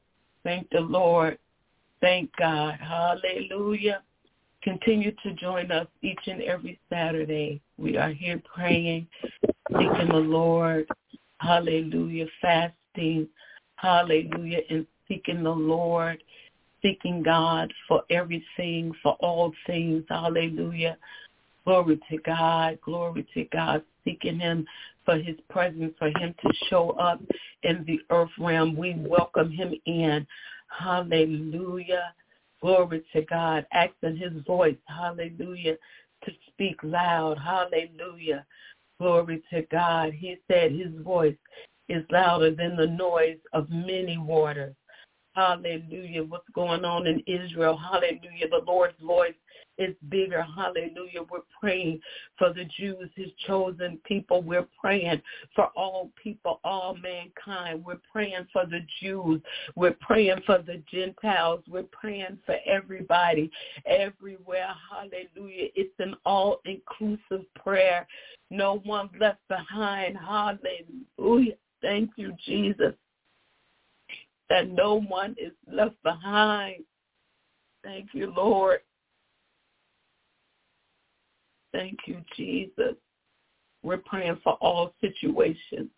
Thank the Lord. Thank God. Hallelujah. Continue to join us each and every Saturday. We are here praying, seeking the Lord. Hallelujah. Fasting. Hallelujah. And seeking the Lord. Seeking God for everything, for all things. Hallelujah. Glory to God. Glory to God. Seeking him for his presence, for him to show up in the earth realm. We welcome him in. Hallelujah. Glory to God. Asking his voice. Hallelujah. To speak loud. Hallelujah. Glory to God. He said his voice is louder than the noise of many waters. Hallelujah. What's going on in Israel? Hallelujah. The Lord's voice is bigger. Hallelujah. We're praying for the Jews, his chosen people. We're praying for all people, all mankind. We're praying for the Jews. We're praying for the Gentiles. We're praying for everybody, everywhere. Hallelujah. It's an all-inclusive prayer. No one left behind. Hallelujah. Thank you, Jesus. That no one is left behind. Thank you, Lord. Thank you, Jesus. We're praying for all situations.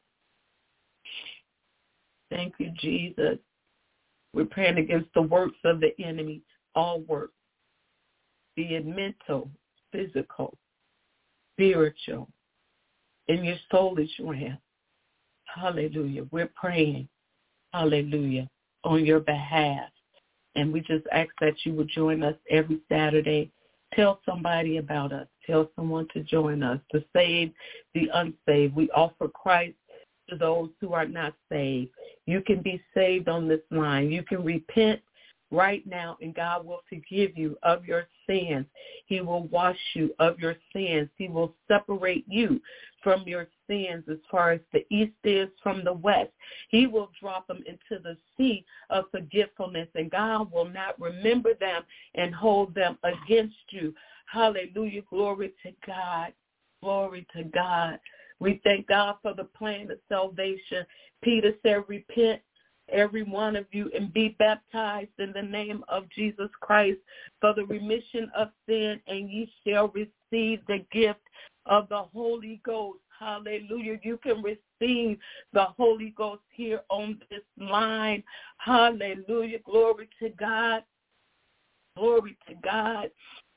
Thank you, Jesus. We're praying against the works of the enemy, all works, be it mental, physical, spiritual, in your soulish realm. Hallelujah. We're praying. Hallelujah, on your behalf. And we just ask that you would join us every Saturday. Tell somebody about us. Tell someone to join us, to save the unsaved. We offer Christ to those who are not saved. You can be saved on this line. You can repent right now, and God will forgive you of your sins. He will wash you of your sins. He will separate you from your sins as far as the east is from the west. He will drop them into the sea of forgetfulness, and God will not remember them and hold them against you. Hallelujah. Glory to God. Glory to God. We thank God for the plan of salvation. Peter said, repent, every one of you, and be baptized in the name of Jesus Christ for the remission of sin, and ye shall receive the gift of the Holy Ghost. Hallelujah. You can receive the Holy Ghost here on this line. Hallelujah. Glory to God. Glory to God.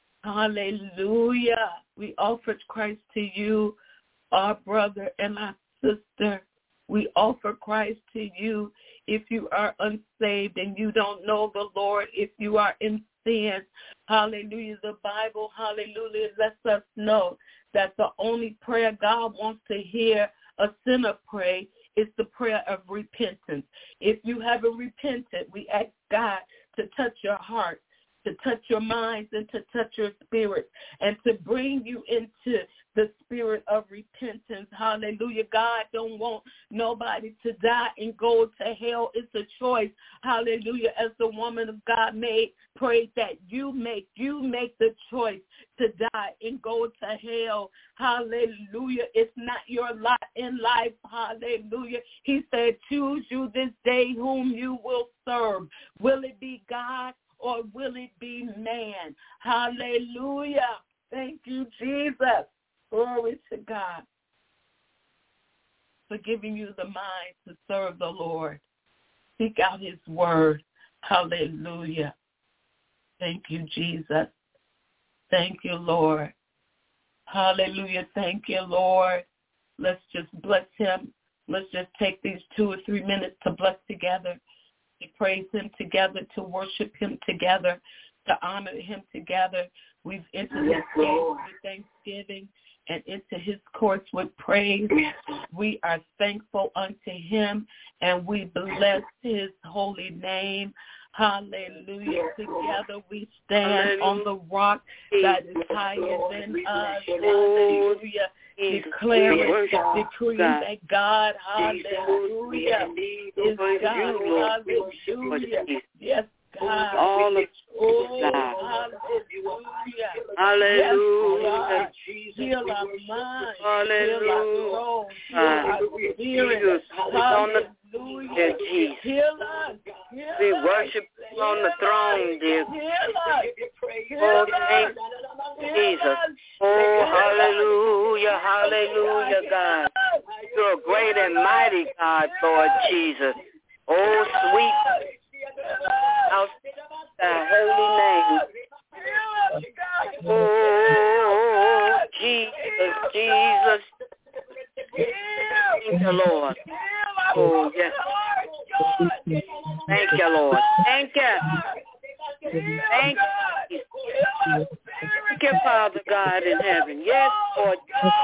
Hallelujah. We offer Christ to you, our brother and our sister. We offer Christ to you if you are unsaved and you don't know the Lord, if you are in sin. Hallelujah. The Bible, hallelujah, lets us know that the only prayer God wants to hear a sinner pray is the prayer of repentance. If you haven't repented, we ask God to touch your heart, to touch your minds, and to touch your spirit, and to bring you into the spirit of repentance. Hallelujah. God don't want nobody to die and go to hell. It's a choice. Hallelujah. As the woman of God made, prayed that you make, you make the choice to die and go to hell. Hallelujah. It's not your lot in life. Hallelujah. He said, choose you this day whom you will serve. Will it be God or will it be man? Hallelujah. Thank you, Jesus. Glory to God for giving you the mind to serve the Lord. Seek out his word. Hallelujah. Thank you, Jesus. Thank you, Lord. Hallelujah. Thank you, Lord. Let's just bless him. Let's just take these two or three minutes to bless together, to praise him together, to worship him together, to honor him together. We've entered his gates with thanksgiving and into his courts with praise. We are thankful unto him, and we bless his holy name. Hallelujah. Together we stand on the rock that is higher than us. Hallelujah. Declaring, decreeing that God, hallelujah, is God. Hallelujah. Yes, God. All of oh, hallelujah. Hallelujah. Yes, heal our mind. Hallelujah. Heal our soul. Heal our spirit. On the Hallelujah. Dear Jesus. Heal us. Heal We us. worship you on the throne, dear. Heal us. Oh, thank Jesus. Oh, hallelujah, hallelujah, God. You're a great and mighty God, Lord Jesus. Oh, sweet, how thy holy name. Oh, Jesus, Jesus. Thank you, Lord. Oh, yes. Thank you, Lord. Thank you. Thank you. Thank you, Father God in heaven. Yes, Lord.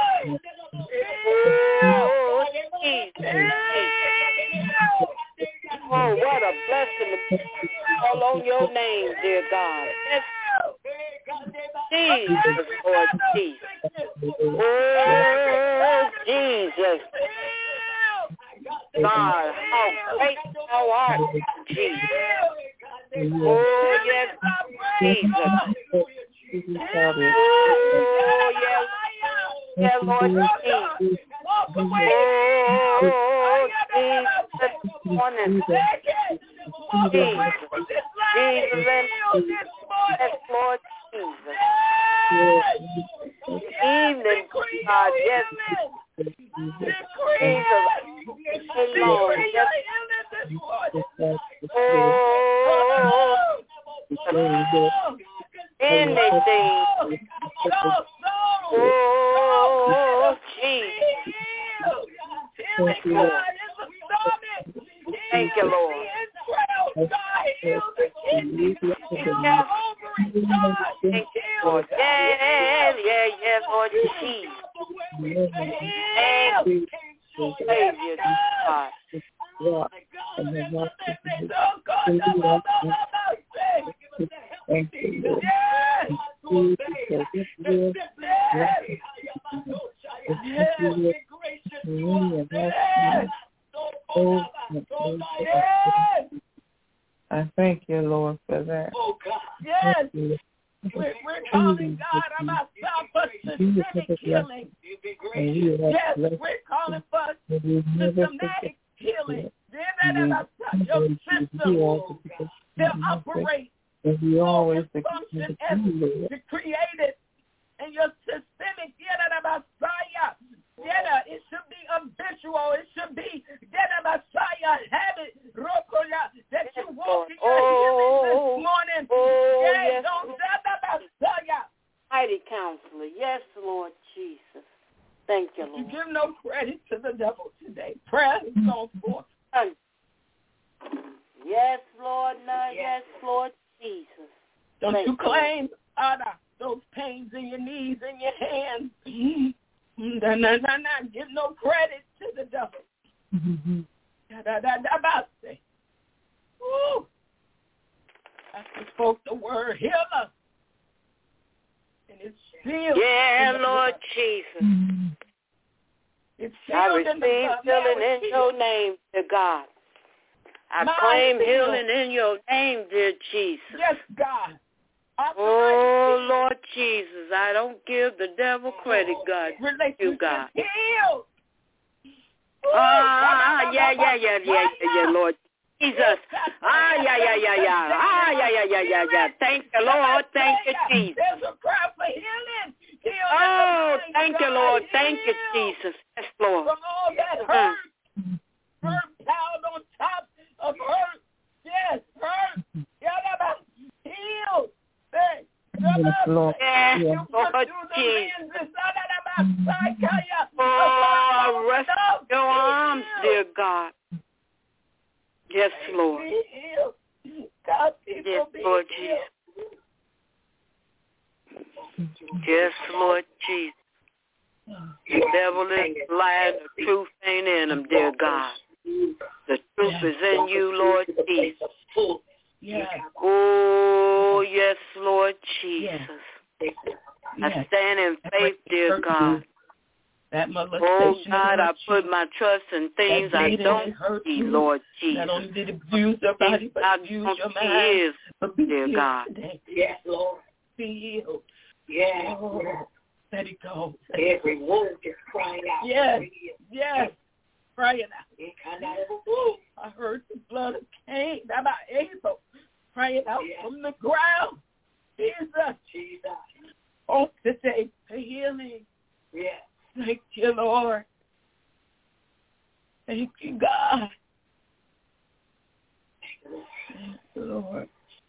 Oh, Jesus. Oh, what a blessing to call on your name, dear God. Yes. Jesus, Lord Jesus. Oh, Jesus. God, how great thou art, Jesus. Oh, yes, Jesus. Oh, yes, yes, Lord Jesus. Oh, Jesus, morning. Jesus. Jesus, yes, Lord Jesus. Evening, God, yes. Jesus, alone, yes. Oh, anything. Oh, Jesus. Thank you, Lord. Thank you, Lord. Thank you, Lord. Yeah, yeah, yeah, Lord Jesus. Thank you, Savior, God. Thank you, Lord. I thank you, Lord, for that. Oh, God. Yes. We're, we're calling God about systematic healing. Yes, we're calling for systematic healing. Your system will operate. And we always function as created. And your systemic, Messiah, it should be habitual. It should be Messiah habit that you walk in your healing this morning. Oh, yes. Messiah. Mighty counselor. Yes, Lord Jesus. Thank you, Lord. You give no credit to the devil today. Prayer is going forth. Yes, Lord. No, yes, Lord Jesus. Don't Thank you claim Anna, those pains in your knees and your hands. No, no, no, no. Give no credit to the devil. Mm-hmm. Da, da, da, da, da, say. Woo. After spoke the word, heal us. And it's sealed. Yeah, Lord Jesus. Mm-hmm. It's I sealed in receive the healing in your name, dear God. I My claim seal. healing in your name, dear Jesus. Yes, God. Oh, Lord Jesus, I don't give the devil credit, God. You, God. Healed. Ah, yeah, yeah, yeah, yeah, yeah, Lord Jesus. Ah, yeah, yeah, yeah, yeah. Ah, yeah, yeah, yeah, yeah, yeah. Thank you, Lord. Thank you, Jesus. There's a cry for healing. Oh, thank you, Lord. Thank you, Jesus. Yes, Lord. From all that hurt, hurt piled on top of hurt. Yes, hurt. Healed. Yes, Lord. Yes, Lord Jesus. Oh, rest your arms, dear God. Yes, Lord. Yes, Lord Jesus. Yes, Lord Jesus. The devil is lying. The truth ain't in him, dear God. The truth is in you, Lord Jesus. Yes. Oh, yes, Lord Jesus. Yes. I stand in faith, dear God. That oh, God, I put my trust in things I don't see, Lord Jesus. Not only did it abuse your body, but abuse your mind. But dear God. Today. Yes, Lord. Be healed. Yes. Oh, let it go. Let Every wound is crying out. Yes. Yes. crying out. Ooh, I heard the blood of Cain. I'm not able. Crying out yeah. from the ground. Jesus. Jesus. Oh, today for healing. Yes. Thank you, Lord. Thank you, God. Thank you, Lord.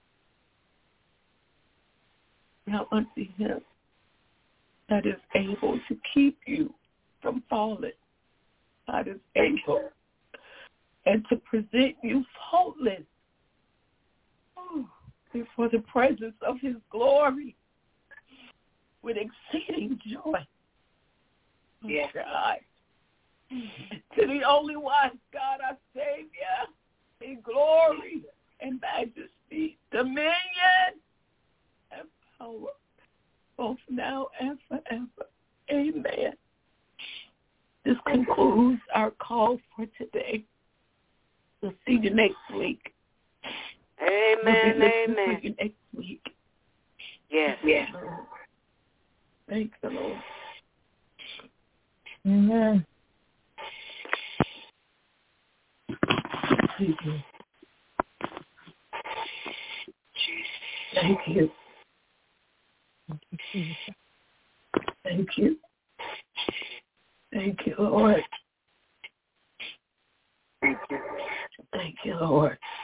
Now unto him that is able to keep you from falling, that is able, and to present you faultless before the presence of his glory with exceeding joy. Yes. God. To the only wise God, our Savior, in glory and majesty, dominion and power, both now and forever. Amen. This concludes our call for today. We'll see you next week. Amen, we'll amen. See you next week. Yes. Yes. Thank the Lord. Amen. Thank you. Thank you. Thank you. Thank you, Lord. Thank you. Thank you, Lord.